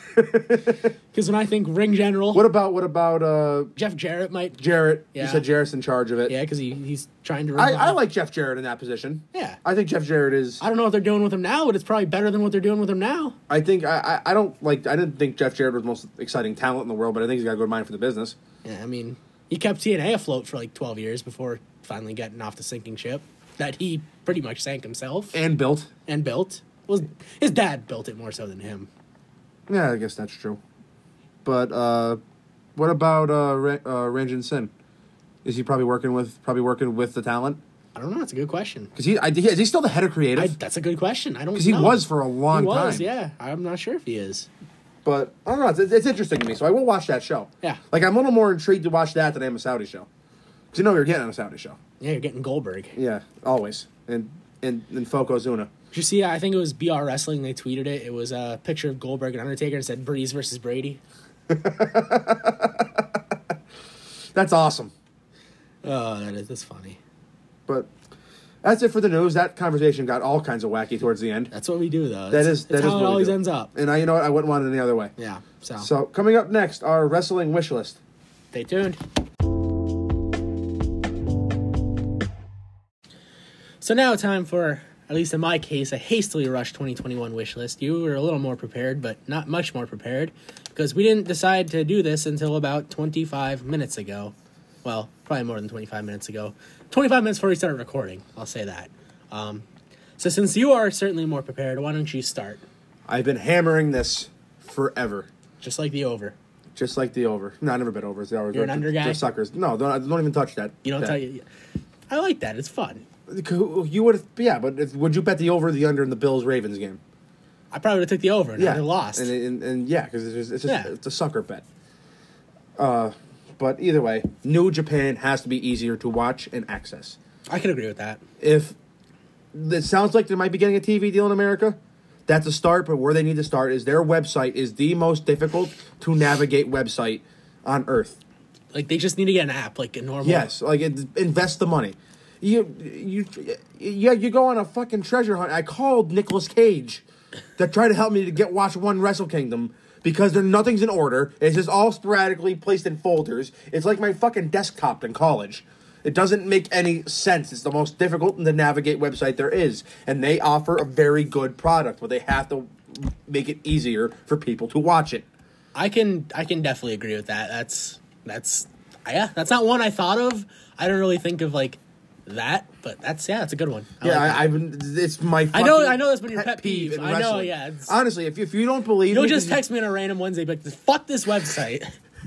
Because when I think ring general, What about what about uh, Jeff Jarrett might. Jarrett? Yeah. You said Jarrett's in charge of it. Yeah, because he, he's trying to. I, revive- I like Jeff Jarrett in that position. Yeah. I think Jeff Jarrett is. I don't know what they're doing with him now, but it's probably better than what they're doing with him now. I think I, I I don't like. I didn't think Jeff Jarrett was the most exciting talent in the world, but I think he's got a good mind for the business. Yeah, I mean, he kept T N A afloat for like twelve years before finally getting off the sinking ship that he pretty much sank himself And built. and built. Was his dad built it more so than him? Yeah, I guess that's true. But uh, what about uh, Ra- uh, Ranjin Sin? Is he probably working with probably working with the talent? I don't know. That's a good question. Because he I, is he still the head of I, creative? that's a good question. I don't Because know. he was for a long He was, time. yeah. I'm not sure if he is. But I don't know. It's, it's interesting to me, so I will watch that show. Yeah. Like I'm a little more intrigued to watch that than I am a Saudi show. Because you know you're getting on a Saudi show. Yeah, you're getting Goldberg. Yeah, always. And and and Fokozuna. Did you see? I think it was B R Wrestling. They tweeted it. It was a picture of Goldberg and Undertaker and said Breeze versus Brady. That's awesome. Oh, that is that's funny. But that's it for the news. That conversation got all kinds of wacky towards the end. That's what we do, though. That That's, is that that's is how what it we always do. ends up. And I, you know what? I wouldn't want it any other way. Yeah. So, So coming up next, our wrestling wish list. stay tuned. So now time for, at least in my case, a hastily rushed twenty twenty-one wish list. You were a little more prepared, but not much more prepared, because we didn't decide to do this until about twenty-five minutes ago. Well, probably more than twenty-five minutes ago. twenty-five minutes before we started recording, I'll say that. Um, so since you are certainly more prepared, why don't you start? I've been hammering this forever. Just like the over. Just like the over. No, I've never been over. It's the over. You're an They're- under guy? They're suckers. No, don't, don't even touch that. You don't that. tell you. I like that. It's fun. You would have, yeah, but if, would you bet the over or the under in the Bills Ravens game? I probably would have took the over and Yeah, I'd have lost. and, and, and yeah, because it's just, it's, just Yeah. it's a sucker bet. Uh, but either way, New Japan has to be easier to watch and access. I can agree with that. If it sounds like they might be getting a T V deal in America, that's a start. But where they need to start is their website is the most difficult to navigate website on earth. Like, they just need to get an app, like a normal. Yes, like it, invest the money. You you yeah, you go on a fucking treasure hunt. I called Nicolas Cage that tried to help me to get watch one Wrestle Kingdom because there nothing's in order. It's just all sporadically placed in folders. It's like my fucking desktop in college. It doesn't make any sense. It's the most difficult to navigate website there is, and they offer a very good product, but they have to make it easier for people to watch it. I can I can definitely agree with that. That's that's yeah, that's not one I thought of. I don't really think of like that, but that's yeah, that's a good one. I Yeah, like that. I, I've. It's my. I know- fucking I know that's been your pet peeve. in I know, wrestling. yeah, it's- Honestly, if you, if you don't believe, You'll me, just then you- text me on a random Wednesday, be like, fuck this website.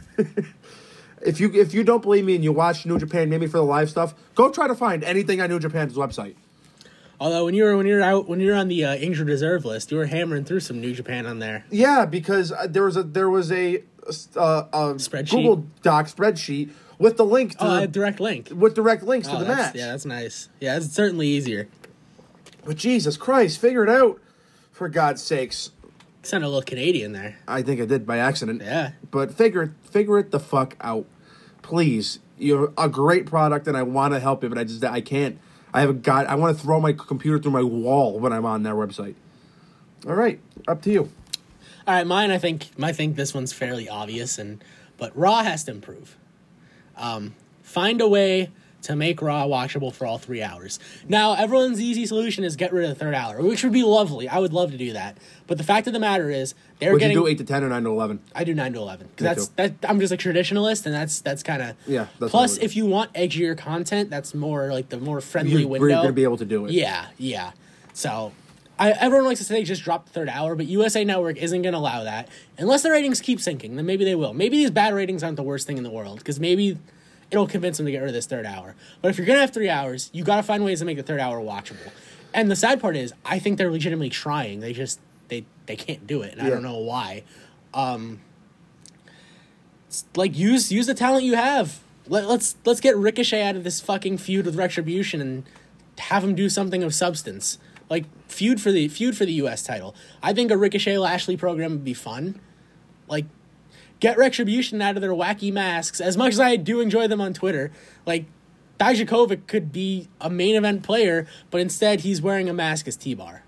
If you if you don't believe me and you watch New Japan, maybe for the live stuff, go try to find anything on New Japan's website. Although when you're when you're out when you're on the uh, injured reserve list, you were hammering through some New Japan on there. Yeah, because uh, there was a there was a uh, a Spreadsheet. Google Doc spreadsheet with the link to Oh, the, a direct link. with direct links Oh, to the that's- match. Yeah, that's nice. Yeah, it's certainly easier. But Jesus Christ, figure it out. For God's sakes. Sounded a little Canadian there. I think I did by accident. Yeah. But figure it, figure it the fuck out. Please. You're a great product and I want to help you, but I just, I can't. I have a God, I want to throw my computer through my wall when I'm on their website. All right. Up to you. All right, mine, I think, I think this one's fairly obvious, and but Raw has to improve. Um, find a way to make Raw watchable for all three hours. Now, everyone's easy solution is get rid of the third hour, which would be lovely. I would love to do that. But the fact of the matter is, they're Would getting... you do eight to ten or nine to eleven? I do nine to eleven. Me Because that's, too. that, I'm just a traditionalist, and that's that's kind of... Yeah, that's what I Plus, would- if you want edgier content, that's more like the more friendly You're, window. you're going to be able to do it. Yeah, yeah. So, I, everyone likes to say just drop the third hour, but U S A Network isn't going to allow that. Unless the ratings keep sinking, then maybe they will. Maybe these bad ratings aren't the worst thing in the world, because maybe it'll convince them to get rid of this third hour. But if you're going to have three hours, you got to find ways to make the third hour watchable. And the sad part is, I think they're legitimately trying. They just, they, they can't do it, and I Yeah. don't know why. Um, it's like, use use the talent you have. Let, let's let's get Ricochet out of this fucking feud with Retribution and have him do something of substance. Like, feud for the feud for the U S title. I think a Ricochet Lashley program would be fun. Like, get Retribution out of their wacky masks. As much as I do enjoy them on Twitter, like, Dijakovic could be a main event player, but instead he's wearing a mask as T-Bar.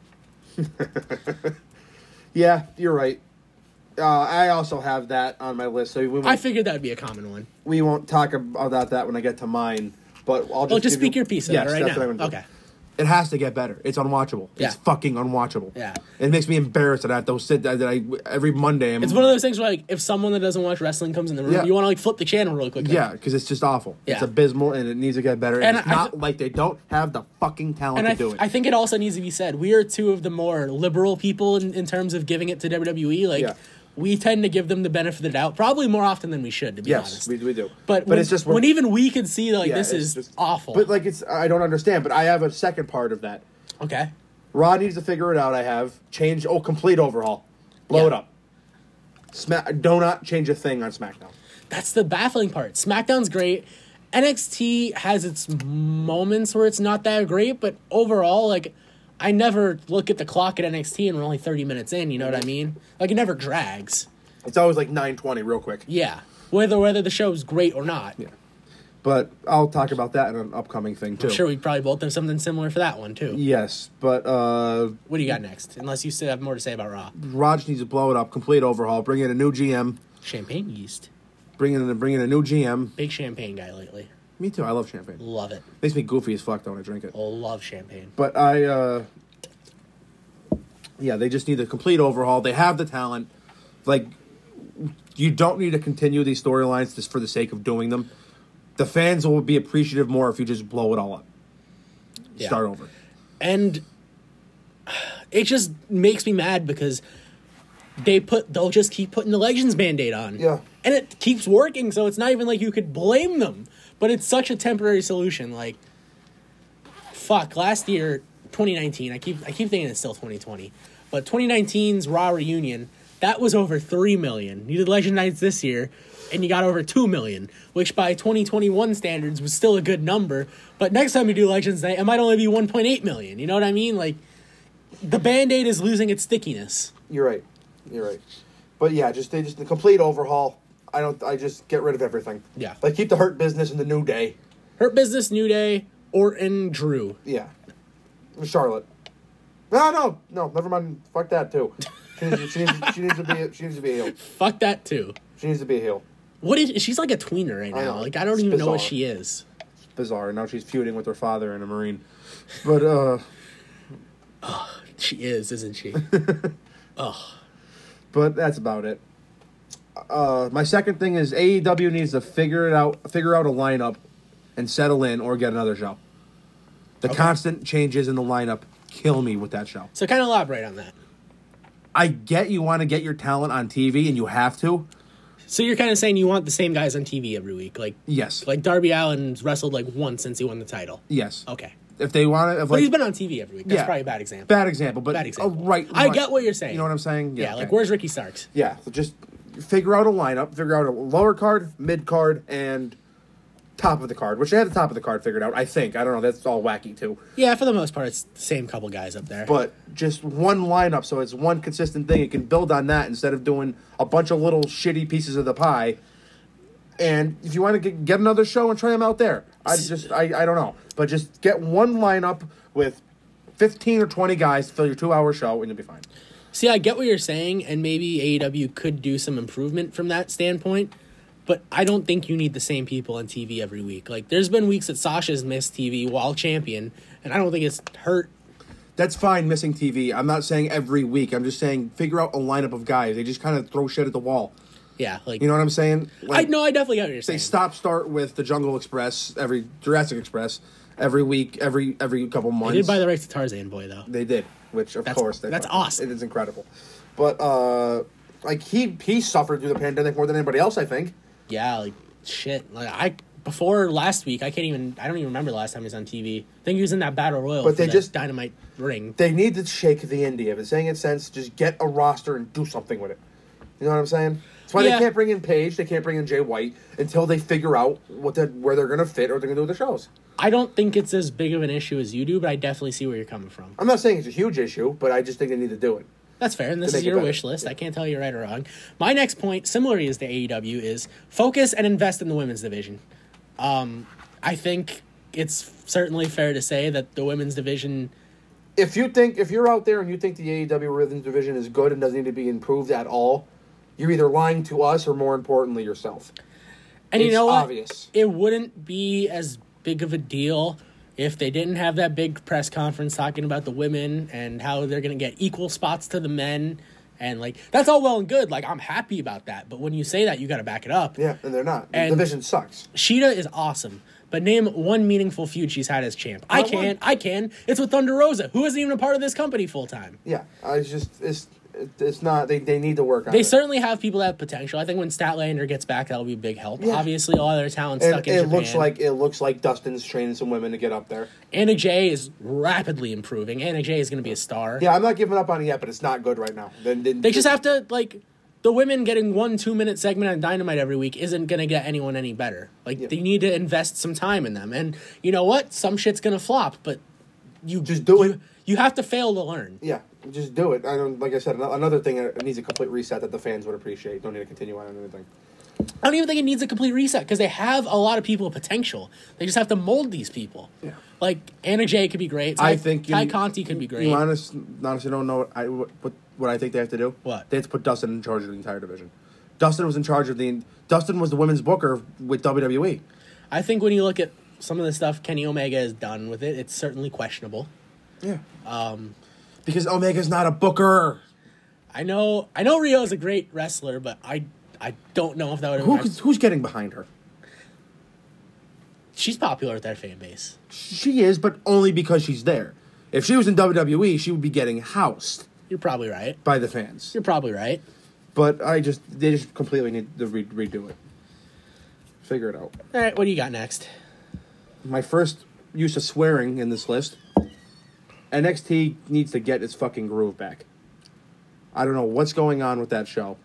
Yeah, you're right. Uh, I also have that on my list, so we won't, I figured that would be a common one. we won't talk about that when I get to mine. But I'll just, Oh, just give speak you, your piece of yes, it right that's now. What I'm gonna do. Okay. It has to get better. It's unwatchable. Yeah. It's fucking unwatchable. Yeah. It makes me embarrassed that I have to sit that I every Monday. I'm, It's one of those things where, like, if someone that doesn't watch wrestling comes in the room, Yeah. you want to, like, flip the channel real quick. Yeah, because it's just awful. It's Yeah. abysmal, and it needs to get better. And, And it's I- not like they don't have the fucking talent And to I, do th- it. I think it also needs to be said, we are two of the more liberal people in, in terms of giving it to W W E. Like, Yeah. we tend to give them the benefit of the doubt, probably more often than we should, to be yes, honest. we, we do. But, but when, it's just when even we could see, like, yeah, this it's is just- awful. But like it's, I don't understand. But I have a second part of that. Okay. Raw needs to figure it out. I have change. Oh, complete overhaul. Blow Yeah. it up. Smack. Do not change a thing on SmackDown. That's the baffling part. SmackDown's great. N X T has its moments where it's not that great, but overall, like, I never look at the clock at N X T and we're only thirty minutes in, you know what I mean? Like, it never drags. It's always like nine twenty, real quick. Yeah. Whether whether the show's great or not. Yeah. But I'll talk about that in an upcoming thing too. I'm sure we probably both have something similar for that one, too. Yes, but uh, What do you got next? Unless you still have more to say about Raw. Raj needs to blow it up. Complete overhaul. Bring in a new G M. Champagne yeast. Bring in bring in a new G M. Big champagne guy lately. Me too. I love champagne. Love it. Makes me goofy as fuck though when I drink it. Oh, love champagne. But I, uh, yeah, they just need a complete overhaul. They have the talent. Like, you don't need to continue these storylines just for the sake of doing them. The fans will be appreciative more if you just blow it all up. Yeah. Start over. And it just makes me mad because they put they'll just keep putting the Legends Band-Aid on. Yeah. And it keeps working, so it's not even like you could blame them. But it's such a temporary solution. Like, fuck, last year, twenty nineteen, I keep I keep thinking it's still twenty twenty. But twenty nineteen's Raw reunion, that was over three million. You did Legend Nights this year, and you got over two million, which by twenty twenty-one standards was still a good number. But next time you do Legends Night, it might only be one point eight million. You know what I mean? Like, the Band-Aid is losing its stickiness. You're right. You're right. But yeah, just they just the complete overhaul. I don't. I just get rid of everything. Yeah. Like keep the Hurt Business in the New Day. Hurt Business, New Day, Orton, Drew. Yeah. Charlotte. No, no, no. Never mind. Fuck that too. She needs, she needs, she needs to be. She needs to be a heel. Fuck that, too. She needs to be a heel. What is she's like a tweener right I now. know. Like, I don't It's even know what bizarre. she is. Bizarre. Now she's feuding with her father and a Marine. But uh She is, isn't she? Oh. but that's about it. Uh my second thing is A E W needs to figure it out figure out a lineup and settle in or get another show. The Okay. constant changes in the lineup kill me with that show. So kind of elaborate on that. I get you want to get your talent on T V and you have to. So you're kind of saying you want the same guys on T V every week. Like, Yes. like Darby Allin's wrestled like once since he won the title. Yes. Okay. If they want to if But like he's been on T V every week. That's Yeah. probably a bad example. bad example, but Bad example. oh, right, I right. get what you're saying. You know what I'm saying? Yeah, like, okay. where's Ricky Starks? Yeah, so just figure out a lineup, figure out a lower card, mid card, and top of the card, which they had the top of the card figured out. I think I don't know. That's all wacky too. Yeah, for the most part, it's the same couple guys up there. But just one lineup, so it's one consistent thing. You can build on that instead of doing a bunch of little shitty pieces of the pie. And if you want to get, get another show and try them out there, I just I, I don't know, but just get one lineup with fifteen or twenty guys to fill your two-hour show, and you'll be fine. See, I get what you're saying, and maybe A E W could do some improvement from that standpoint, but I don't think you need the same people on T V every week. Like, there's been weeks that Sasha's missed T V while champion, and I don't think it's hurt. That's fine, missing T V. I'm not saying every week. I'm just saying figure out a lineup of guys. They just kind of throw shit at the wall. Yeah, like... You know what I'm saying? Like, I No, I definitely get what you're saying. They stop-start with the Jungle Express, every Jurassic Express, every week, every every couple months. They did buy the rights to Tarzan Boy, though. They did, which, of that's, course... They That's did. awesome. It is incredible. But, uh... Like, he, he suffered through the pandemic more than anybody else, I think. Yeah, like, shit. Like, I... Before last week, I can't even... I don't even remember the last time he was on T V. I think he was in that Battle Royal But for they that just- Dynamite ring. They need to shake the indie. If it's saying it sense, just get a roster and do something with it. You know what I'm saying? That's why Yeah. they can't bring in Paige, they can't bring in Jay White until they figure out what the, where they're going to fit or what they're going to do with the shows. I don't think it's as big of an issue as you do, but I definitely see where you're coming from. I'm not saying it's a huge issue, but I just think they need to do it. That's fair, and this To is make it your better. wish list. I can't tell you right or wrong. My next point, similarly as to A E W, is focus and invest in the women's division. Um, I think it's certainly fair to say that the women's division... If you think if you're out there and you think the A E W Rhythm division is good and doesn't need to be improved at all, you're either lying to us or, more importantly, yourself. And It's you know what? obvious. It wouldn't be as big of a deal if they didn't have that big press conference talking about the women and how they're going to get equal spots to the men. And, like, that's all well and good. Like, I'm happy about that. But when you say that, you got to back it up. Yeah, and they're not. The And- division sucks. Sheeta is awesome. But name one meaningful feud she's had as champ. I Not can. one. I can. It's with Thunder Rosa, who isn't even a part of this company full time. Yeah, I just it's it's not. They they need to work on They it. certainly have people that have potential. I think when Statlander gets back, that'll be a big help. Yeah. Obviously, all their talent And stuck in it Japan. looks like it looks like Dustin's training some women to get up there. Anna Jay is rapidly improving. Anna Jay is going to be a star. Yeah, I'm not giving up on it yet, but it's not good right now. Then, then They just have to, like, the women getting one two-minute segment on Dynamite every week isn't going to get anyone any better. Like, Yeah. they need to invest some time in them. And you know what? Some shit's going to flop, but you Just do you, it. You have to fail to learn. Yeah, just do it. I don't. Like I said, ano- another thing that needs a complete reset that the fans would appreciate. Don't need to continue on anything. I don't even think it needs a complete reset because they have a lot of people with potential. They just have to mold these people. Yeah. Like, Anna Jay could be great. Ty, I think Ty you- Conti could be great. You honest, honestly don't know what I what, what what I think they have to do. What? They have to put Dustin in charge of the entire division. Dustin was in charge of the. Dustin was the women's booker with W W E. I think when you look at some of the stuff Kenny Omega has done with it, it's certainly questionable. Yeah. Um, Because Omega's not a booker. I know I know Rio's a great wrestler, but I I don't know if that would Who have... could, who's getting behind her? She's popular with their fan base. She is, but only because she's there. If she was in W W E, she would be getting housed You're probably right. by the fans. You're probably right. But I just they just completely need to re- redo it. Figure it out. All right, what do you got next? My first use of swearing in this list. N X T needs to get its fucking groove back. I don't know what's going on with that show.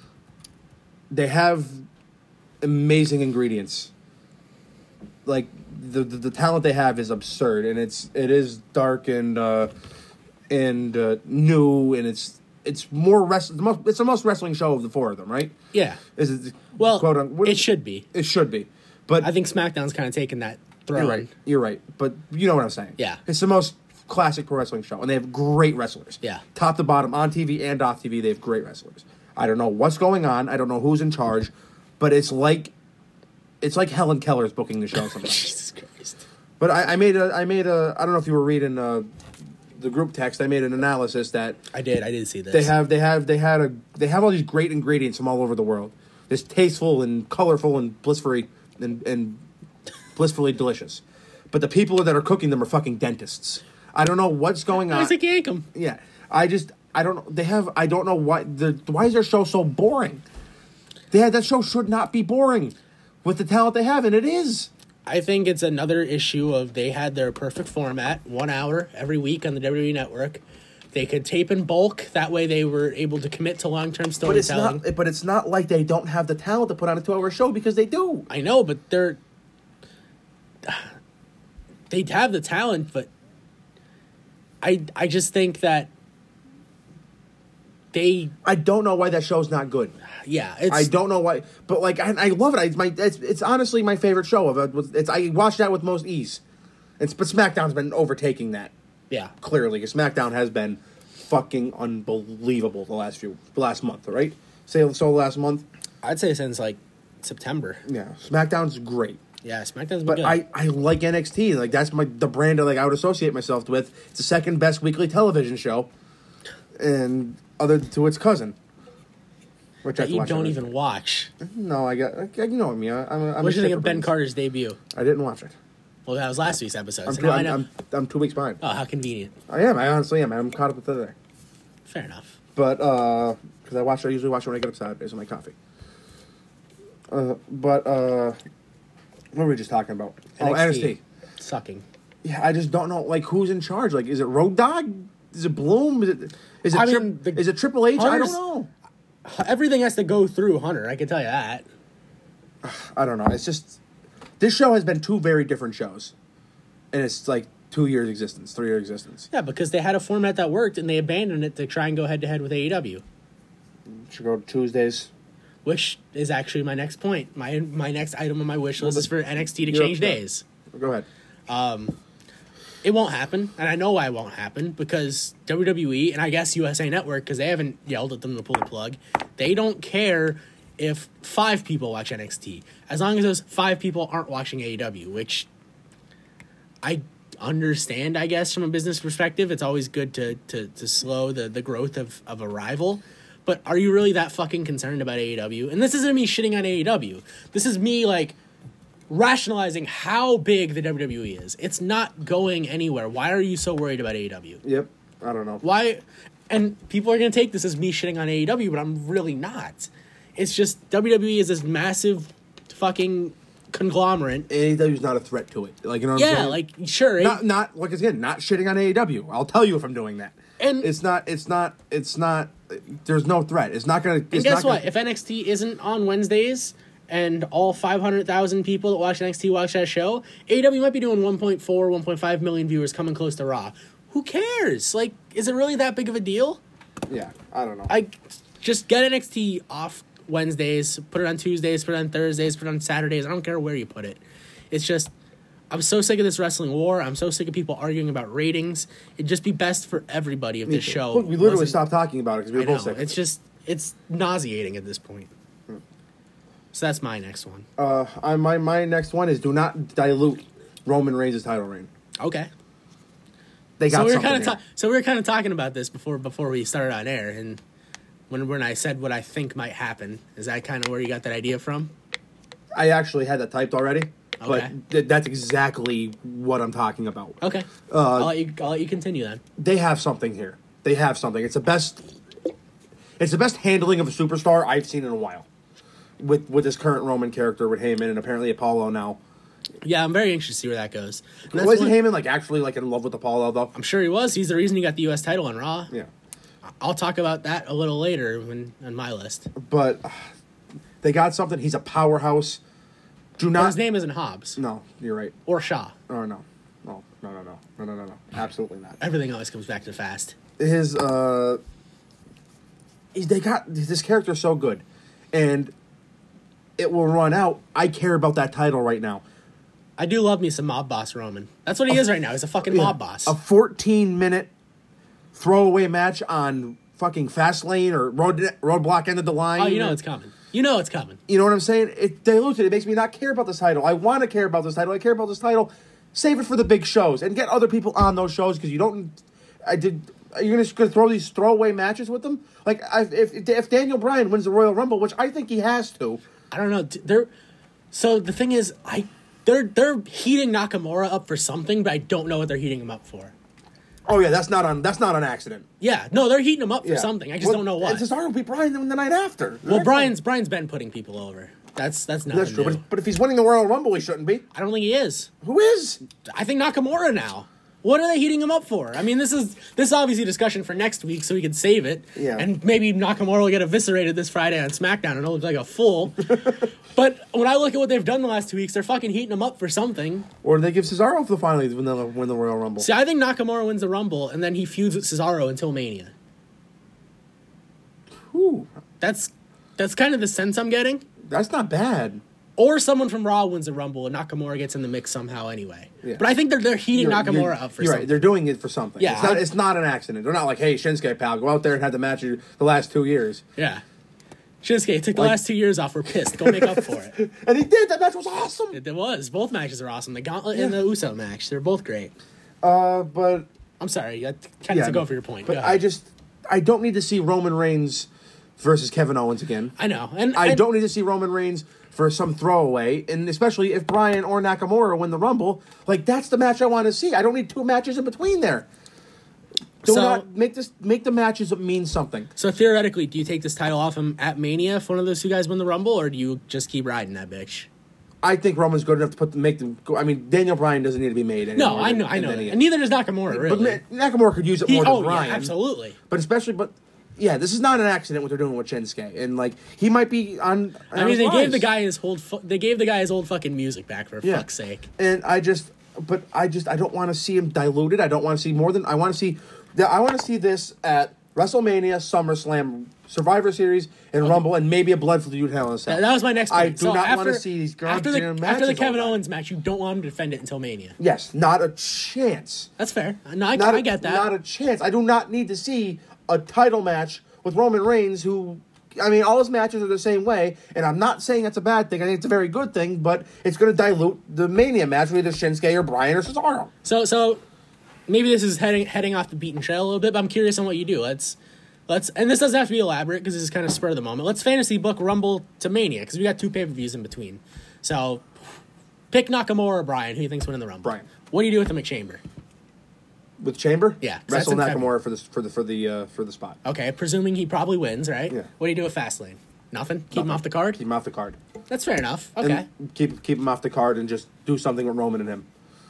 They have amazing ingredients. Like the the, the talent they have is absurd, and it's it is dark and uh, and uh, new, and it's it's more wrest- the most, it's the most wrestling show of the four of them, right? Yeah. Is it Well, quote unquote, it should be. It should be, but I think SmackDown's kind of taken that throne. you're right. You're right. But you know what I'm saying. Yeah. It's the most classic pro wrestling show, and they have great wrestlers. Yeah. Top to bottom, on T V and off T V, they have great wrestlers. I don't know what's going on. I don't know who's in charge, but it's like it's like Helen Keller's booking the show sometimes. Jesus Christ. But I, I made a I made a I don't know if you were reading uh, the group text. I made an analysis that I did. I did see this. they have they have they had a they have all these great ingredients from all over the world. It's tasteful and colorful and blissfully and, and blissfully delicious. But the people that are cooking them are fucking dentists. I don't know what's going on. Isaac Yankum. Yeah, I just I don't know. They have I don't know why the why is their show so boring? They had that show should not be boring with the talent they have, and it is. I think it's another issue of they had their perfect format, one hour every week on the W W E Network. They could tape in bulk. That way they were able to commit to long-term But it's storytelling. not. But it's not like they don't have the talent to put on a two-hour show because they do. I know, but they're they have the talent, but I I just think that they I don't know why that show's not good. yeah it's I don't know why, but like I, I love it. I, it's my it's, it's honestly my favorite show of it. It's I watch that with most ease. It's but SmackDown's been overtaking that yeah clearly. 'Cause SmackDown has been fucking unbelievable the last few the last month, right? Say so last month. I'd say since like September. Yeah, SmackDown's great. Yeah, SmackDown's been But good. I, I like N X T. Like that's my the brand that like I would associate myself with. It's the second best weekly television show, and other to its cousin, which I have that to you watch don't every- even watch. No, I got. I, you know me. I, I'm. I'm What a did you think shit of for Ben things. Carter's debut? I didn't watch it. Well, that was last week's episode. I'm so two, now I I'm, know. I'm, I'm two weeks behind. Oh, how convenient. I am. I honestly am. I'm caught up with today. Fair enough. But uh, because I watch, I usually watch it when I get up Saturdays with my coffee. Uh, but uh, what were we just talking about? Oh, N X T. Sucking. Yeah, I just don't know. Like, who's in charge? Like, is it Road Dogg? Is it Bloom? Is it is it I tri- mean, the- is it Triple H? I don't Hunter's- know. Everything has to go through Hunter. I can tell you that. I don't know. It's just this show has been two very different shows, and it's like two years existence, three year existence. Yeah, because they had a format that worked and they abandoned it to try and go head to head with A E W, Should go Tuesdays. which is actually my next point. My my next item on my wish list Well, is for N X T to you're change upset. days. Go ahead. It won't happen, and I know why it won't happen, because W W E, and I guess U S A Network, because they haven't yelled at them to pull the plug, they don't care if five people watch N X T, as long as those five people aren't watching A E W, which I understand, I guess, from a business perspective. It's always good to, to, to slow the, the growth of, of a rival, but are you really that fucking concerned about A E W? And this isn't me shitting on A E W. This is me, like, rationalizing how big the W W E is. It's not going anywhere. Why are you so worried about A E W? Yep. I don't know. Why? And people are going to take this as me shitting on A E W, but I'm really not. It's just W W E is this massive fucking conglomerate. A E W's not a threat to it. Like, you know what I'm Yeah, saying? like, sure. not not like again, not shitting on A E W. I'll tell you if I'm doing that. And- it's not. It's not. It's not. There's no threat. It's not gonna. and It's guess not what? Gonna, If N X T isn't on Wednesdays and all five hundred thousand people that watch N X T watch that show, A E W might be doing one point four, one point five million viewers coming close to Raw. Who cares? Like, is it really that big of a deal? yeah, I don't know. I just get N X T off Wednesdays, put it on Tuesdays, put it on Thursdays, put it on Saturdays. I don't care where you put it. It's just, I'm so sick of this wrestling war. I'm so sick of people arguing about ratings. It'd just be best for everybody if this show. Look, we literally wasn't- stopped talking about it because we I were know. both sick. It's just, it's nauseating at this point. So that's my next one. Uh, I, my my next one is do not dilute Roman Reigns' title reign. Okay. They got So we were something kind of here. ta- so we were kind of talking about this before before we started on air, and when when I said what I think might happen, is that kind of where you got that idea from? I actually had that typed already, Okay. but th- that's exactly what I'm talking about. Okay. Uh, I'll let you I'll let you continue then. They have something here. They have something. It's the best. It's the best handling of a superstar I've seen in a while. With with this current Roman character with Heyman and apparently Apollo now. Yeah, I'm very interested to see where that goes. And that's Wasn't one- Heyman like actually like in love with Apollo though? I'm sure he was. He's the reason he got the U S title on Raw. Yeah, I'll talk about that a little later when on my list. but uh, they got something. He's a powerhouse. Do But not. his name isn't Hobbs No, you're right. or Shaw. Oh no, no, no, no, no, no, no, no, no. Absolutely not. Everything always comes back to fast. His uh, he's, they got this character so good, and it will run out. I care about that title right now. I do love me some mob boss Roman. That's what he is right now. He's a fucking Yeah. mob boss. A fourteen minute throwaway match on fucking Fastlane or road roadblock end of the line. Oh, you know it's coming. You know it's coming. You know what I'm saying? It dilutes it. It makes me not care about this title. I want to care about this title. I care about this title. Save it for the big shows and get other people on those shows because you don't. I did. You're gonna, gonna throw these throwaway matches with them? Like I, if if Daniel Bryan wins the Royal Rumble, which I think he has to. I don't know. d- They're so the thing is, I they're they're heating Nakamura up for something, but I don't know what they're heating him up for. Oh yeah, that's not on. That's not an accident. Yeah, no, they're heating him up for Yeah. something. I just Well, don't know what. It's just Arnold beat Bryan the night after. Well, Brian's Brian's been putting people over. That's that's nothing That's true, new. but, but if he's winning the Royal Rumble, he shouldn't be. I don't think he is. Who is? I think Nakamura now. What are they heating him up for? I mean, this is this is obviously a discussion for next week, so we can save it. Yeah. And maybe Nakamura will get eviscerated this Friday on SmackDown and he'll look like a fool. But when I look at what they've done the last two weeks, they're fucking heating him up for something. Or they give Cesaro the finally win the, win the Royal Rumble. See, I think Nakamura wins the Rumble, and then he feuds with Cesaro until Mania. Ooh, That's that's kind of the sense I'm getting. that's not bad. Or someone from Raw wins the Rumble, and Nakamura gets in the mix somehow anyway. Yeah. But I think they're they're heating You're- Nakamura you're- up for You're something. right. They're doing it for something. Yeah, It's not, I- it's not an accident. They're not like, hey, Shinsuke, pal, go out there and have the match of the last two years. Yeah. Shinsuke took the Like- last two years off. We're pissed. Go make up for it. And he did. That match was awesome. It, it was. Both matches are awesome. The Gauntlet and the Uso match. They're both great. Uh, but I'm sorry. I kind of to go for your point. But Go ahead. I just, I don't need to see Roman Reigns versus Kevin Owens again. I know. And I and- don't need to see Roman Reigns for some throwaway, and especially if Bryan or Nakamura win the Rumble, like that's the match I want to see. I don't need two matches in between there. Do So- not make this make the matches mean something. So theoretically, do you take this title off him at Mania if one of those two guys win the Rumble, or do you just keep riding that bitch? I think Roman's good enough to put make them. Go, I mean, Daniel Bryan doesn't need to be made anymore. No, I know, than- I know, than he that. is. And neither does Nakamura. Really, But Ma- Nakamura could use it He- more than oh Bryan. yeah, absolutely. But especially, but yeah, this is not an accident what they're doing with Shinsuke, and like he might be on. I on mean, his they gave rise. the guy his old fu- they gave the guy his old fucking music back for Yeah. fuck's sake. And I just, but I just, I don't want to see him diluted. I don't want to see more than I want to see. The, I want to see this at WrestleMania, SummerSlam, Survivor Series, and Rumble, and maybe a blood feud Hell in a Cell. That, that was my next point. I do So not want after- to see these after the, goddamn after the matches all Kevin the time. Owens match. You don't want him to defend it until Mania. Yes, not a chance. That's fair. No, I, Not I a, get that. Not a chance. I do not need to see a title match with Roman Reigns, who, I mean, all his matches are the same way, and I'm not saying that's a bad thing. I think it's a very good thing, but it's going to dilute the Mania match with either Shinsuke or Bryan or Cesaro. So so maybe this is heading heading off the beaten trail a little bit, but I'm curious on what you do. Let's let's and this doesn't have to be elaborate because this is kind of spur of the moment. Let's fantasy book Rumble to Mania because we got two pay per views in between. So pick Nakamura or Bryan. Who do you think's winning the Rumble? Bryan. What do you do with the McChamber? With Chamber, Yeah, 'cause wrestle that's in Nakamura for the for the for the uh, for the spot. Okay, presuming he probably wins, right? Yeah. What do you do with Fastlane? Nothing. Keep him Nothing. off the card. Keep him off the card. That's fair enough. Okay. And keep keep him off the card and just do something with Roman and him.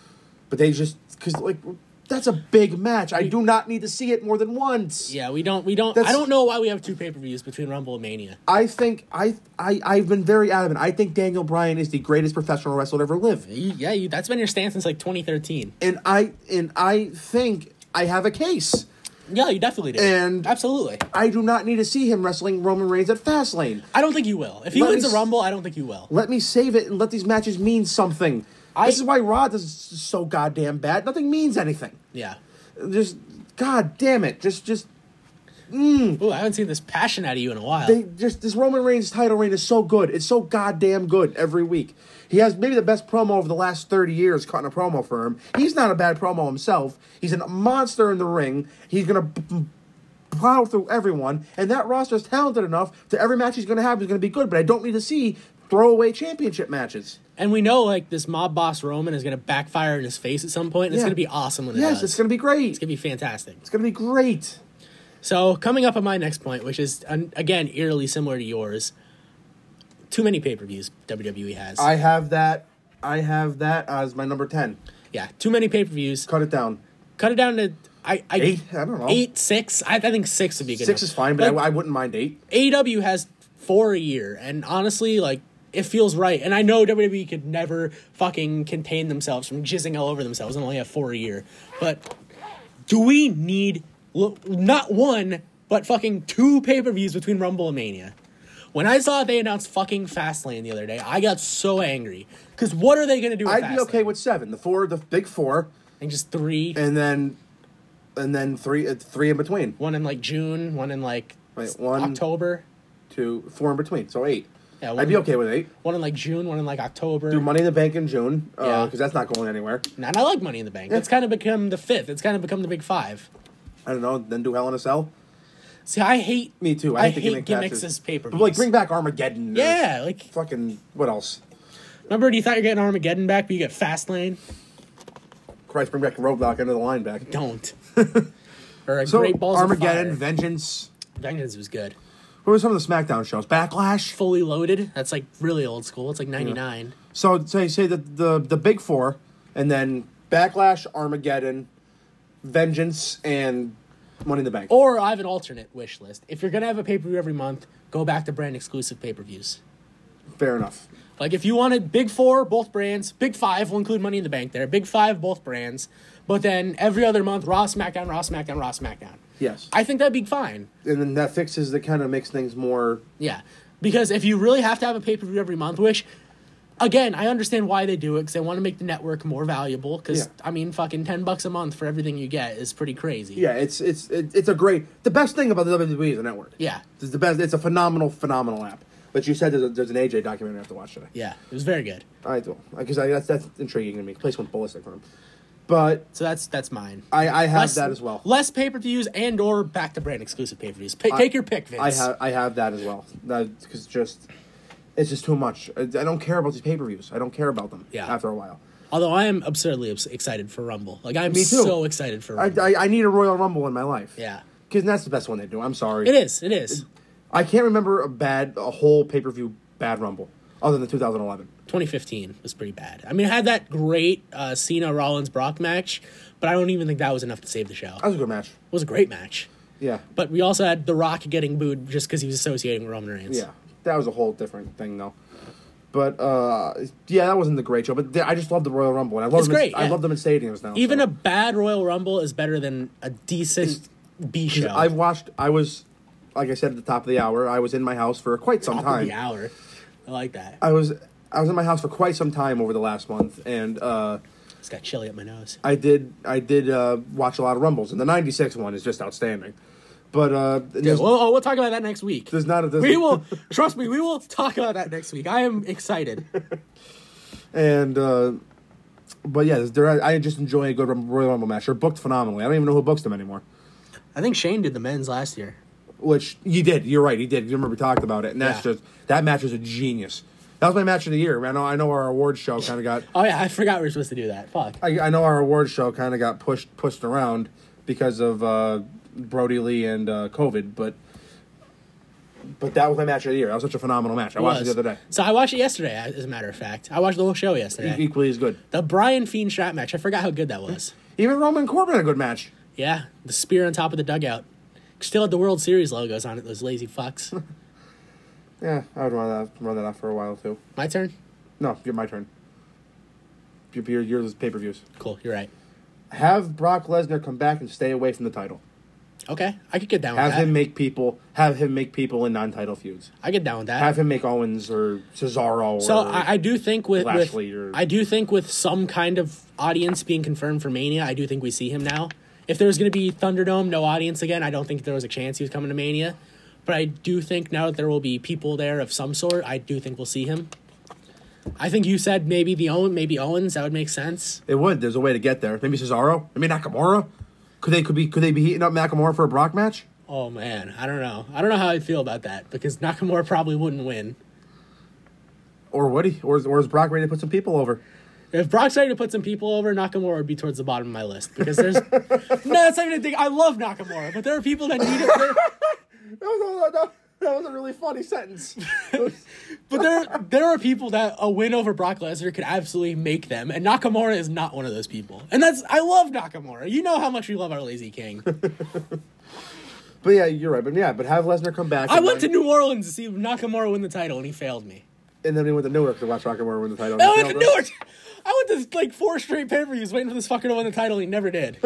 But they just because like that's a big match. I do not need to see it more than once. Yeah, we don't. We don't. That's- I don't know why we have two pay per views between Rumble and Mania. I think I I I've been very adamant. I think Daniel Bryan is the greatest professional wrestler to ever live. You, yeah, you, that's been your stance since like twenty thirteen. And I and I think I have a case. Yeah, you definitely do. And- absolutely. I do not need to see him wrestling Roman Reigns at Fastlane. I don't think you will. If he Let wins me a s- Rumble, I don't think you will. Let me save it and let these matches mean something. I- this is why Raw is so goddamn bad. Nothing means anything. Yeah. Just god damn it. Just just Ooh, I haven't seen this passion out of you in a while. they just this Roman Reigns title reign is so good. It's so goddamn good every week. He has maybe the best promo over the last thirty years, cutting a promo for him. He's not a bad promo himself. He's a monster in the ring. He's gonna b- b- plow through everyone, and that roster is talented enough to every match he's gonna have is gonna be good. But I don't need to see throwaway championship matches. and we know like this mob boss Roman is going to backfire in his face at some point, and it's Yeah. going to be awesome when it Yes, does. it's gonna be great. It's going to be fantastic. It's gonna be great. So coming up on my next point, which is um, again eerily similar to yours, too many pay per views W W E has. I have that. I have that as my number ten. yeah, too many pay per views. Cut it down. Cut it down to I, I Eight? I don't know. eight six. I, I think six would be good. Six enough. is fine, but Like, I, I wouldn't mind eight. A E W has four a year, and honestly, like, it feels right. And I know W W E could never fucking contain themselves from jizzing all over themselves and only have four a year. But do we need lo- not one, but fucking two pay-per-views between Rumble and Mania? When I saw they announced fucking Fastlane the other day, I got so angry. Because what are they going to do with I'd Fastlane? be okay with seven. The four, the big four, And just three. and then, and then three, uh, three in between. One in, like, June, one in, like, Wait, s- one- October. Two, four in between. So eight. Yeah, one, I'd be okay with eight. One in, like, June, one in, like, October. Do Money in the Bank in June, because Yeah. that's not going anywhere. And I like Money in the Bank. It's kind of become the fifth. It's kind of become the big five. I don't know. Then do Hell in a Cell. See, I hate Me too. I I hate the hate gimmick gimmicks matches. as pay per But, like, bring back Armageddon. or Yeah, like Fucking what else? remember you thought you're getting Armageddon back, but you get Fastlane. Christ, bring back Roadblock into the line back. Don't. or a So Great Balls Armageddon, of Fire. Vengeance. Vengeance was good. What were some of the SmackDown shows? Backlash. Fully Loaded. That's like really old school. It's like ninety-nine. So say say that the the big four, and then Backlash, Armageddon, Vengeance and Money in the Bank. Or I have an alternate wish list. If you're going to have a pay-per-view every month, go back to brand-exclusive pay-per-views. Fair enough. Like, if you wanted Big Four, both brands, Big Five, we'll include Money in the Bank there, Big Five, both brands, but then every other month, Raw, SmackDown, Raw, SmackDown, Raw, SmackDown. Yes. I think that'd be fine. And then that fixes, that kind of makes things more... Yeah. Because if you really have to have a pay-per-view every month, which, again, I understand why they do it, because they want to make the network more valuable, because, Yeah. I mean, fucking ten bucks a month for everything you get is pretty crazy. Yeah, it's it's it, it's a great... The best thing about the W W E is the network. Yeah. It's the best. It's a phenomenal, phenomenal app. But you said there's, a, there's an A J documentary I have to watch today. Yeah. It was very good. I do. Because that's, that's intriguing to me. Place went ballistic for him. But So that's that's mine. I, I have Less- that as well. Less pay-per-views and or back-to-brand exclusive pay-per-views. Pick, I- take your pick, Vince. I have I have that as well. Because just... It's just too much. I, I don't care about these pay-per-views. I don't care about them Yeah. after a while. Although I am absurdly abs- excited for Rumble. Like, I'm Me too. so excited for I, Rumble. I, I need a Royal Rumble in my life. yeah. Because that's the best one they do. I'm sorry. It is. It is. I can't remember a bad, a whole pay-per-view bad Rumble other than two thousand eleven. twenty fifteen was pretty bad. I mean, it had that great uh, Cena-Rollins-Brock match, but I don't even think that was enough to save the show. That was a good match. It was a great match. Yeah. But we also had The Rock getting booed just because he was associating with Roman Reigns. Yeah. That was a whole different thing, though. But, uh, yeah, that wasn't the great show. But I just love the Royal Rumble. And I love It's them great, In, I yeah. love them in stadiums now. Even so. a bad Royal Rumble is better than a decent B show. I've watched, I was, like I said at the top of the hour, I was in my house for quite some Top of time. the hour. I like that. I was I was in my house for quite some time over the last month, and uh, It's got chili up my nose. I did I did uh, watch a lot of Rumbles, and the ninety-six one is just outstanding. But uh, Yeah, there's, we'll, oh, we'll talk about that next week. there's not a there's, We will, trust me, we will talk about that next week. I am excited. and uh, but yeah, there I just enjoy a good Rumble, Royal Rumble match. They're booked phenomenally. I don't even know who books them anymore. I think Shane did the men's last year. Which you did. You're right. He did. You remember we talked about it, and that's Yeah. just that match was a genius. That was my match of the year. I know. I know our awards show kind of got. Oh, yeah, I forgot we were supposed to do that. Fuck. I, I know our awards show kind of got pushed pushed around because of uh, Brody Lee and uh, COVID, but but that was my match of the year. That was such a phenomenal match. I watched was. it the other day. So I watched it yesterday, as a matter of fact. I watched the whole show yesterday. Equally as good. The Brian Fiend strap match. I forgot how good that was. Even Roman Corbin had a good match. Yeah, the spear on top of the dugout. Still had the World Series logos on it, those lazy fucks. Yeah, I would run that run that off for a while too. My turn? No, you're my turn. You're, you're, you're the pay per views. Cool, you're right. Have Brock Lesnar come back and stay away from the title. Okay, I could get down Have with that. him make people. Have him make people in non-title feuds. I get down with that. Have him make Owens or Cesaro. So or I, I do think with, with Lashley or- I do think with some kind of audience being confirmed for Mania, I do think we see him now. If there was going to be Thunderdome, no audience again, I don't think there was a chance he was coming to Mania. But I do think now that there will be people there of some sort, I do think we'll see him. I think you said maybe the Owen, maybe Owens. That would make sense. It would. There's a way to get there. Maybe Cesaro. Maybe Nakamura. Could they could be could they be heating up Nakamura for a Brock match? Oh man, I don't know. I don't know how I feel about that because Nakamura probably wouldn't win. Or would he? Or is, or is Brock ready to put some people over? If Brock's ready to put some people over, Nakamura would be towards the bottom of my list because there's no. That's not even a thing. I love Nakamura, but there are people that need it. There, That was a, that, that was a really funny sentence. but there, there are people that a win over Brock Lesnar could absolutely make them, and Nakamura is not one of those people. And that's I love Nakamura. You know how much we love our lazy king. But yeah, you're right. But yeah, but have Lesnar come back. I and went to then- New Orleans to see Nakamura win the title, and he failed me. and then he went to Newark to watch Nakamura win the title. I went to Newark. I went to like four straight pay-per-views waiting for this fucker to win the title. He never did.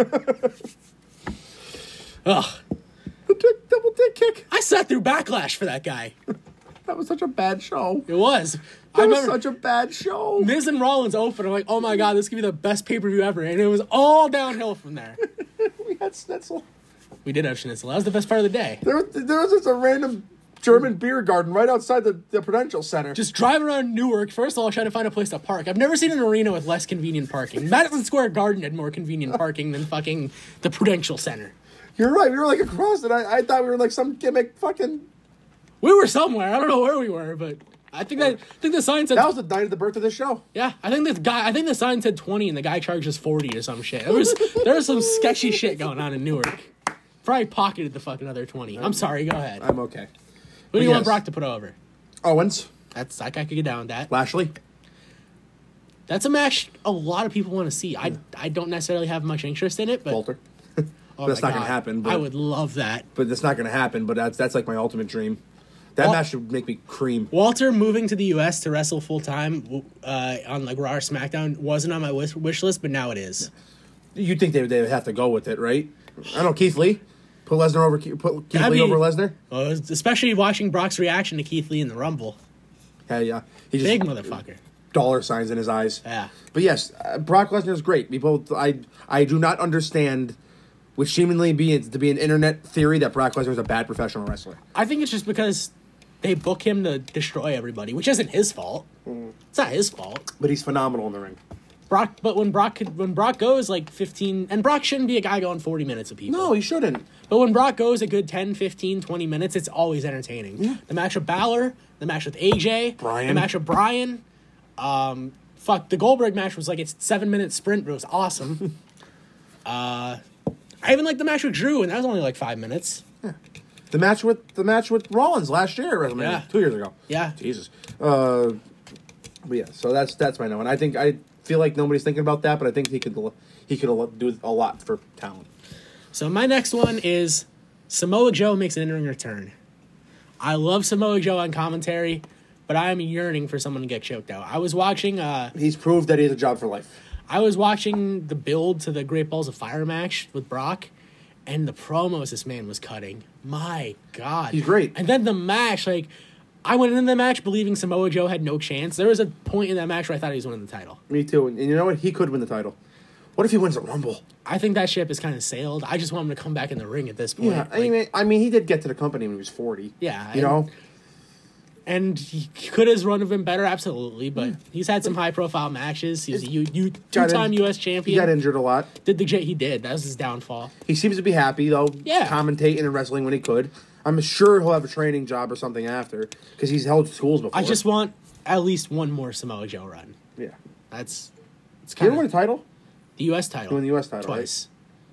Ugh. The dick, double dick kick. I sat through Backlash for that guy. That was such a bad show. It was. That I was remember such a bad show. Miz and Rollins open. I'm like, oh my god, this could be the best pay-per-view ever. And it was all downhill from there. We had Schnitzel. We did have Schnitzel. That was the best part of the day. There, was- there was just a random German beer garden right outside the, the Prudential Center. Just drive around Newark. First of all, try to find a place to park. I've never seen an arena with less convenient parking. Madison Square Garden had more convenient parking than fucking the Prudential Center. You're right. We were like across it. I, I thought we were like some gimmick fucking. We were somewhere. I don't know where we were, but I think that I think the sign said That was the night of the birth of the show. yeah. I think the guy. I think the sign said twenty, and the guy charges forty or some shit. There was there was some sketchy shit going on in Newark. Probably pocketed the fucking other twenty. I'm sorry. Go ahead. I'm okay. Who do you want yes. Brock to put over? Owens, That's I could get down with that. Lashley. That's a match a lot of people want to see. I I don't necessarily have much interest in it, but Walter. Oh that's my not going God. to happen. But, I would love that. But that's not going to happen. But that's that's like my ultimate dream. That Well- match should make me cream. Walter moving to the U S to wrestle full time uh, on like Raw or SmackDown wasn't on my wish, wish list, but now it is. You'd think they, they would have to go with it, right? I don't know, Keith Lee. Put Lesnar over, Ke- put Keith That'd Lee be- over Lesnar. Well, especially watching Brock's reaction to Keith Lee in the Rumble. Yeah, yeah. He just Big motherfucker. dollar signs in his eyes. Yeah. But yes, uh, Brock Lesnar is great. People, I I do not understand, which seemingly be to be an internet theory that Brock Lesnar is a bad professional wrestler. I think it's just because they book him to destroy everybody, which isn't his fault. It's not his fault. But he's phenomenal in the ring. Brock, but when Brock could, when Brock goes like fifteen, and Brock shouldn't be a guy going forty minutes of people. No, he shouldn't. But when Brock goes a good ten, fifteen, twenty minutes, it's always entertaining. Yeah. The match with Balor, the match with A J, Bryan. the match with Bryan. Um, fuck, the Goldberg match was like a seven minute sprint, but it was awesome. uh, I even liked the match with Drew, and that was only like five minutes. The match with the match with Rollins last year at WrestleMania, Yeah. two years ago. Yeah. Jesus. Uh, but yeah, so that's that's my no one. I think I feel like nobody's thinking about that, but I think he could he could do a lot for talent. So my next one is Samoa Joe makes an in-ring return. I love Samoa Joe on commentary, but I am yearning for someone to get choked out. I was watching. Uh, He's proved that he has a job for life. I was watching the build to the Great Balls of Fire match with Brock, and the promos this man was cutting. My God, He's great. And then the match, like I went into the match believing Samoa Joe had no chance. There was a point in that match where I thought he was winning the title. Me too. And you know what? He could win the title. What if he wins the Rumble? I think that ship is kind of sailed. I just want him to come back in the ring at this point. Yeah, I Like, mean, I mean, he did get to the company when he was forty. Yeah, you and- know. And he could have run have been better, absolutely. But he's had some high profile matches. He's a U, U, Got two-time in- U S He champion. got injured a lot. Did the J he did. That was his downfall. He seems to be happy though. Yeah. commentating and wrestling when he could. I'm sure he'll have a training job or something after because he's held schools before. I just want at least one more Samoa Joe run. yeah. That's it's Can he kind win a of title? the U S title. He won the U S title, twice.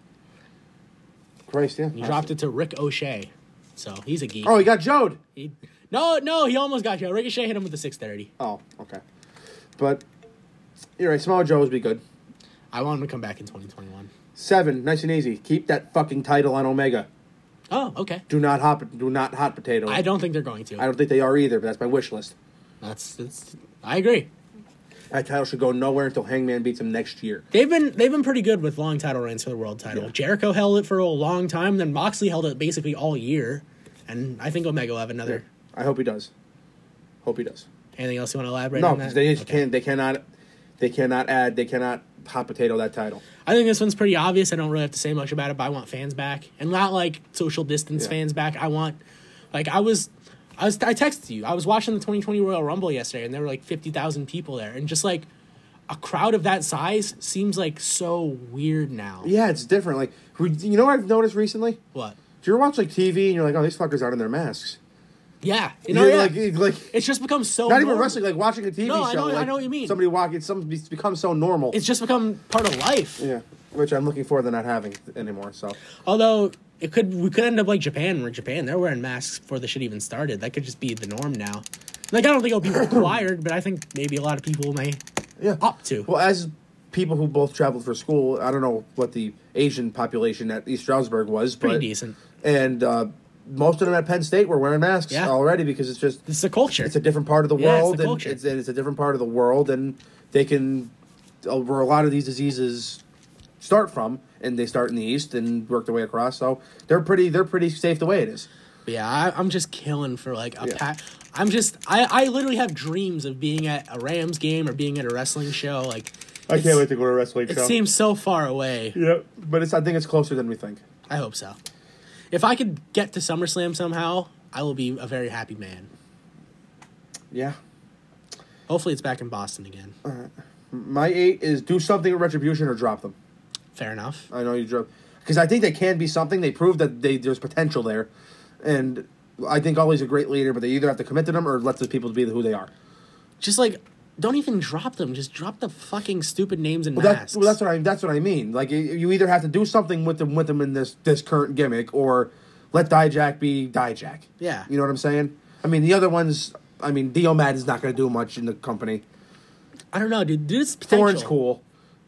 Christ, yeah. He dropped it to Rick O'Shea, so he's a geek. Oh, he got Jode. He, no, no, he almost got Joe. Ricochet hit him with the six thirty. Oh, okay. But you're right. Samoa Joe would be good. I want him to come back in twenty twenty-one. Seven, nice and easy. Keep that fucking title on Omega. Oh, okay. Do not hot. Do not hot potato. I don't think they're going to. I don't think they are either. But that's my wish list. That's that's. I agree. That title should go nowhere until Hangman beats him next year. They've been they've been pretty good with long title reigns for the world title. Yeah. Jericho held it for a long time, then Moxley held it basically all year, and I think Omega will have another. I hope he does. Hope he does. Anything else you want to elaborate No, on that? they just Okay. can't. They cannot. They cannot add. They cannot hot potato that title. I think this one's pretty obvious. I don't really have to say much about it, but I want fans back, and not like social distance Yeah. fans back. I want, like, I was, I was, I texted you. I was watching the twenty twenty Royal Rumble yesterday, and there were like fifty thousand people there, and just like a crowd of that size seems like so weird now. Yeah, it's different. Like, we- you know what I've noticed recently? What? Do you ever watch like T V and you're like, oh, these fuckers aren't in their masks? Yeah, you know, You're yeah. like, like It's just become so not even normal. wrestling, like watching a T V No, show. I know- I like, know what you mean. Somebody walking, some it's become so normal. It's just become part of life. Yeah, which I'm looking forward to not having anymore. So Although it could, we could end up like Japan, where Japan they're wearing masks before the shit even started. That could just be the norm now. Like I don't think it'll be required, but I think maybe a lot of people may yeah, opt to. well, as people who both traveled for school, I don't know what the Asian population at East Stroudsburg was, Pretty but decent. and uh, most of them at Penn State were wearing masks Yeah. already because it's just This is a culture. it's a different part of the Yeah, it's world, the and culture. it's, and it's a different part of the world, and they can where a lot of these diseases start from, and they start in the east and work their way across. So they're pretty they're pretty safe the way it is. But yeah, I, I'm just killing for like a Yeah. pack. I'm just I, I literally have dreams of being at a Rams game or being at a wrestling show. Like I it's- can't wait to go to a wrestling It show. seems so far away. yeah, but it's I think it's closer than we think. I hope so. If I could get to SummerSlam somehow, I will be a very happy man. Yeah. Hopefully, it's back in Boston again. My eight is do something with Retribution or drop them. Fair enough. I know you drop because I think they can be something. They proved that they there's potential there, and I think Ollie's a great leader. But they either have to commit to them or let the people be who they are. Just like, don't even drop them. Just drop the fucking stupid names and Well, masks. that's, well, that's what I that's what I mean. Like you- you either have to do something with them with them in this this current gimmick, or let Dijak be Dijak. Yeah. You know what I'm saying? I mean, the other ones. I mean, Dio Mad is not going to do much in the company. I don't know, dude. Dude's potential. Thorne's cool,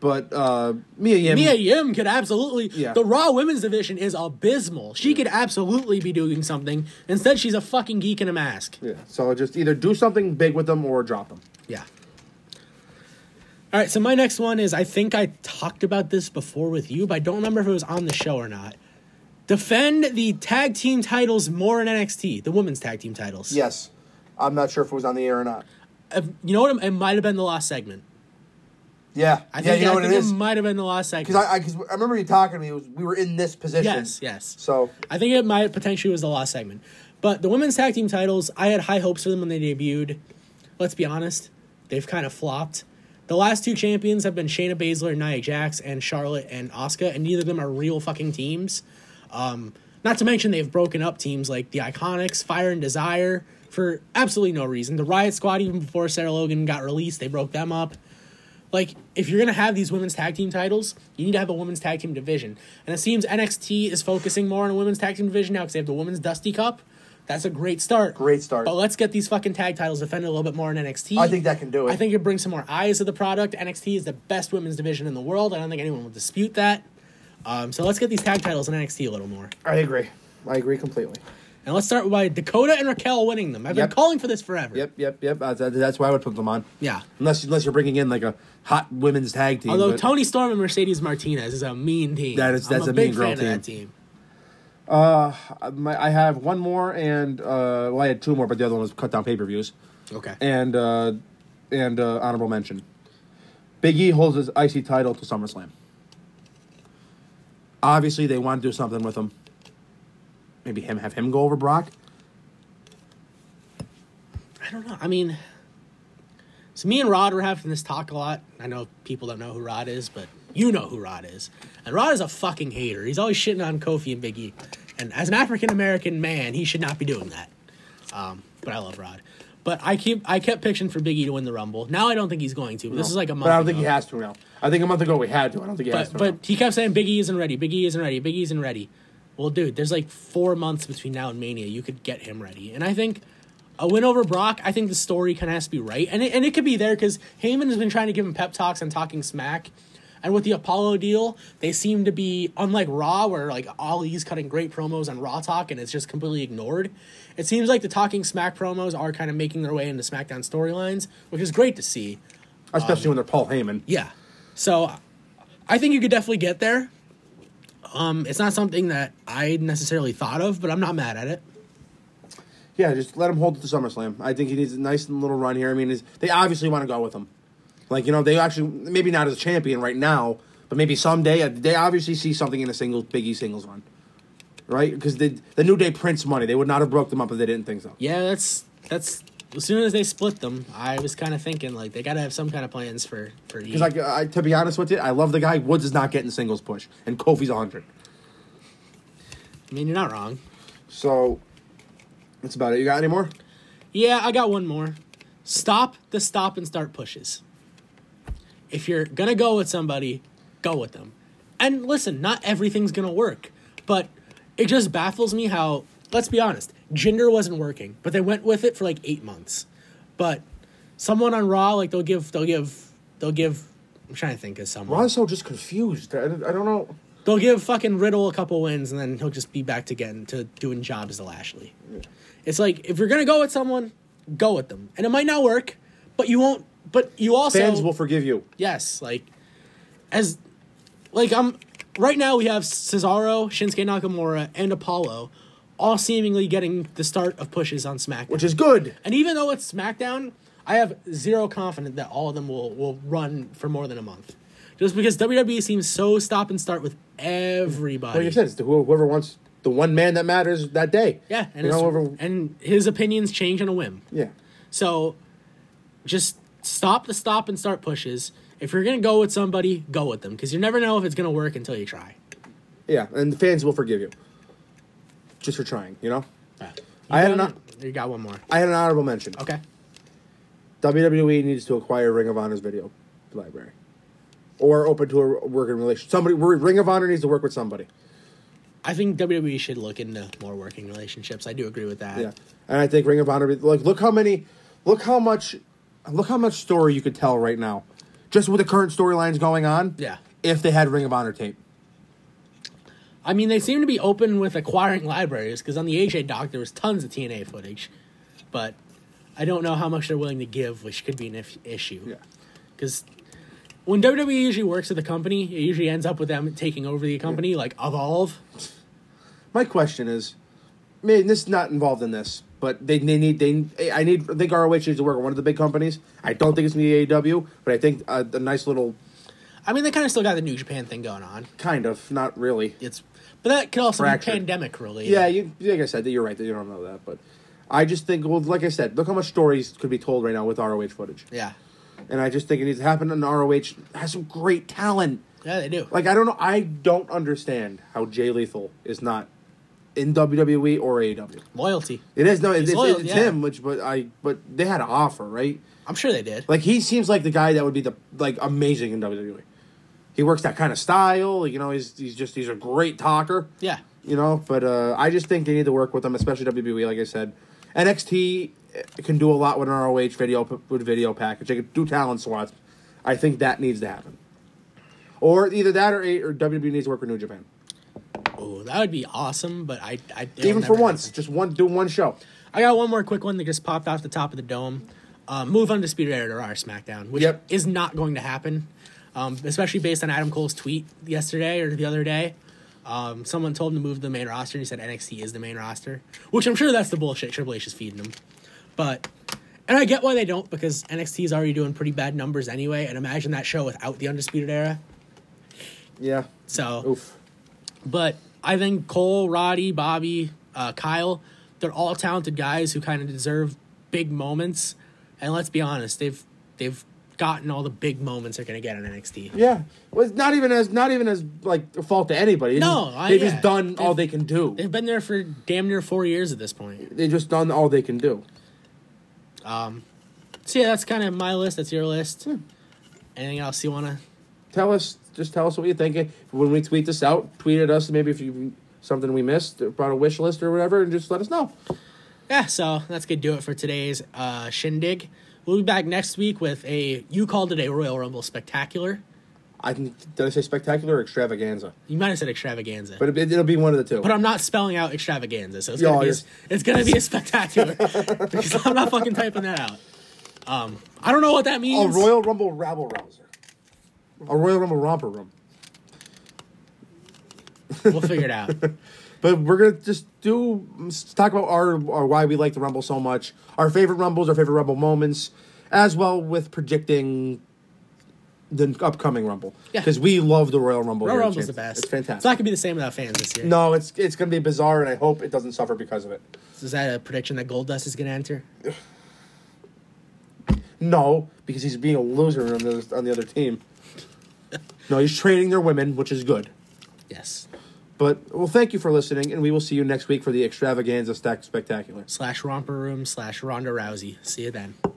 But uh, Mia Yim, Mia Yim could absolutely. Yeah. The Raw Women's Division is abysmal. She could absolutely be doing something. Instead, she's a fucking geek in a mask. Yeah. So just either do something big with them or drop them. Yeah. All right, so my next one is, I think I talked about this before with you, but I don't remember if it was on the show or not. Defend the tag team titles more in N X T, the women's tag team titles. Yes. I'm not sure if it was on the air or not. Uh, you know what? It might have been the last segment. Yeah. I yeah, think, you know I what think it it, is? might have been the last segment. Because I, I, cause I remember you talking to me. It was, we were in this position. Yes, yes. So I think it might potentially was the last segment. But the women's tag team titles, I had high hopes for them when they debuted. Let's be honest, they've kind of flopped. The last two champions have been Shayna Baszler and Nia Jax and Charlotte and Asuka, and neither of them are real fucking teams. Um, not to mention they've broken up teams like the Iconics, Fire and Desire, for absolutely no reason. The Riot Squad, even before Sarah Logan got released, they broke them up. Like, if you're going to have these women's tag team titles, you need to have a women's tag team division. And it seems N X T is focusing more on a women's tag team division now because they have the Women's Dusty Cup. That's a great start. Great start. But let's get these fucking tag titles defended a little bit more in N X T. I think that can do it. I think it brings some more eyes to the product. N X T is the best women's division in the world. I don't think anyone will dispute that. Um, so let's get these tag titles in N X T a little more. I agree. I agree completely. And let's start by Dakota and Raquel winning them. I've Yep. been calling for this forever. Yep, yep, yep. Uh, that, that's why I would put them on. Yeah. Unless unless you're bringing in like a hot women's tag team. Although but Toni Storm and Mercedes Martinez is a mean team. That is- that's I'm a, a big mean girl fan team. of that team. uh, my, I have one more, and uh, well, I had two more, but the other one was cut down pay per views. Okay. And uh, and uh, honorable mention. Big E holds his I C title to SummerSlam. Obviously, they want to do something with him. Maybe him have him go over Brock. I don't know. I mean, so me and Rod were having this talk a lot. I know people don't know who Rod is, but you know who Rod is. And Rod is a fucking hater. He's always shitting on Kofi and Big E. And as an African-American man, he should not be doing that. Um, but I love Rod. But I keep I kept pitching for Big E to win the Rumble. Now I don't think he's going to. But this is like a month But I don't think ago. he has to now. I think a month ago we had to. I don't think he has But, to. now. but he kept saying Big E isn't ready. Big E isn't ready. Big E isn't ready. Well, dude, there's like four months between now and Mania. You could get him ready. And I think a win over Brock, I think the story kind of has to be right. And it, and it could be there because Heyman has been trying to give him pep talks and talking smack. And with the Apollo deal, they seem to be, unlike Raw, where like Ali's cutting great promos on Raw Talk and it's just completely ignored. It seems like the talking smack promos are kind of making their way into SmackDown storylines, which is great to see. Especially when they're Paul Heyman. Yeah. So I think you could definitely get there. Um, it's not something that I necessarily thought of, but I'm not mad at it. Yeah, just let him hold it to SummerSlam. I think he needs a nice little run here. I mean, it's, they obviously want to go with him. Like, you know, they actually, maybe not as a champion right now, but maybe someday, uh, they obviously see something in a single Big E singles run. Right? Because the New Day prints money. They would not have broke them up if they didn't think so. Yeah, that's, that's, as soon as they split them, I was kind of thinking, like, they got to have some kind of plans for, for E. Because, like, I, to be honest with you, I love the guy. Woods is not getting singles push, and Kofi's one hundred. I mean, you're not wrong. So, that's about it. You got any more? Yeah, I got one more. Stop the stop and start pushes. If you're going to go with somebody, go with them. And listen, not everything's going to work. But it just baffles me how, let's be honest, Jinder wasn't working. But they went with it for like eight months. But someone on Raw, like they'll give, they'll give, they'll give, I'm trying to think of someone. Ron's so just confused. I, I don't know. They'll give fucking Riddle a couple wins, and then he'll just be back to getting to doing jobs to Lashley. Yeah. It's like, if you're going to go with someone, go with them. And it might not work, but you won't, but you also... Fans will forgive you. Yes, like, as, like, I'm, right now we have Cesaro, Shinsuke Nakamura, and Apollo all seemingly getting the start of pushes on SmackDown. Which is good. And even though it's SmackDown, I have zero confidence that all of them will, will run for more than a month. Just because W W E seems so stop and start with everybody. Like you said, it's the, whoever wants the one man that matters that day. Yeah, and, you his, know, whoever, and his opinions change on a whim. yeah. So just stop the stop and start pushes. If you're going to go with somebody, go with them. Because you never know if it's going to work until you try. Yeah, and the fans will forgive you. Just for trying, you know? Yeah. You I had got- an, You got one more. I had an honorable mention. Okay. W W E needs to acquire Ring of Honor's video library. Or open to a working relationship. Somebody, Ring of Honor needs to work with somebody. I think W W E should look into more working relationships. I do agree with that. Yeah, and I think Ring of Honor. Like, look how many, look how much, look how much story you could tell right now, just with the current storylines going on. Yeah. If they had Ring of Honor tape. I mean, they seem to be open with acquiring libraries, because on the A J doc, there was tons of T N A footage. But I don't know how much they're willing to give, which could be an if- issue. Yeah. Because when W W E usually works with a company, it usually ends up with them taking over the company, yeah. like Evolve. My question is, man, this is not involved in this, but they, they need they I need I think R O H needs to work with one of the big companies. I don't think it's gonna be A E W, but I think a, a nice little. I mean, they kind of still got the New Japan thing going on. Kind of, not really. It's, but that could also Fractured. be pandemic related. Yeah, you like I said, you're right that you don't know that, but I just think, well, like I said, look how much stories could be told right now with R O H footage. Yeah. And I just think it needs to happen. And R O H has some great talent. Yeah, they do. Like I don't know, I don't understand how Jay Lethal is not in W W E or A E W. Loyalty. It is no, it's, it's, loyal, it's yeah. him, which but I but they had an offer, right? I'm sure they did. Like he seems like the guy that would be the like amazing in W W E. He works that kind of style, you know. He's he's just he's a great talker, Yeah. you know. But uh, I just think they need to work with him, especially W W E. Like I said, N X T can do a lot with an R O H video with video package. They can do talent swaps. I think that needs to happen, or either that or, or W W E needs to work with New Japan. Oh, that would be awesome, but I, I Even for once, just one do one show. I got one more quick one that just popped off the top of the dome. Um, move Undisputed Era to Raw or SmackDown, which Yep. is not going to happen, um, especially based on Adam Cole's tweet yesterday or the other day. Um, someone told him to move to the main roster, and he said N X T is the main roster, which I'm sure that's the bullshit Triple H is feeding them. But, and I get why they don't, because N X T is already doing pretty bad numbers anyway, and imagine that show without the Undisputed Era. Yeah. So, Oof. but I think Cole, Roddy, Bobby, uh, Kyle, they're all talented guys who kind of deserve big moments. And let's be honest, they've they've gotten all the big moments they're going to get on N X T. Yeah. Well, it's not even as not even as like a fault to anybody. It's No, just, I- they've yeah. just done all They've- they can do. They've been there for damn near four years at this point. They've just done all they can do. Um, so yeah, that's kind of my list. That's your list. Anything else you want to? Tell us, just tell us what you're thinking. When we tweet this out, tweet at us. Maybe if you something we missed, about a wish list or whatever, and just let us know. Yeah, so that's going to do it for today's uh, Shindig. We'll be back next week with a, you called it a Royal Rumble Spectacular. I can, did I say spectacular or extravaganza? You might have said extravaganza. But it, it'll be one of the two. But I'm not spelling out extravaganza, so it's Yeah, gonna be a, you're- it's gonna be a spectacular because I'm not fucking typing that out. Um, I don't know what that a means. Royal Rumble rabble rouser. A Royal Rumble romper room. We'll figure it out. But we're gonna just do talk about our, our why we like the Rumble so much, our favorite Rumbles, our favorite Rumble moments, as well with predicting the upcoming Rumble. Yeah. Because we love the Royal Rumble. Royal here at Rumble's the Champions. best. It's fantastic. It's not gonna be the same without fans this year. No, it's it's gonna be bizarre, and I hope it doesn't suffer because of it. Is that a prediction that Goldust is gonna enter? No, because he's being a loser on the on the other team. No, he's training their women, which is good. Yes. But well, thank you for listening, and we will see you next week for the Extravaganza Stack Spectacular. Slash Romper Room slash Ronda Rousey. See you then.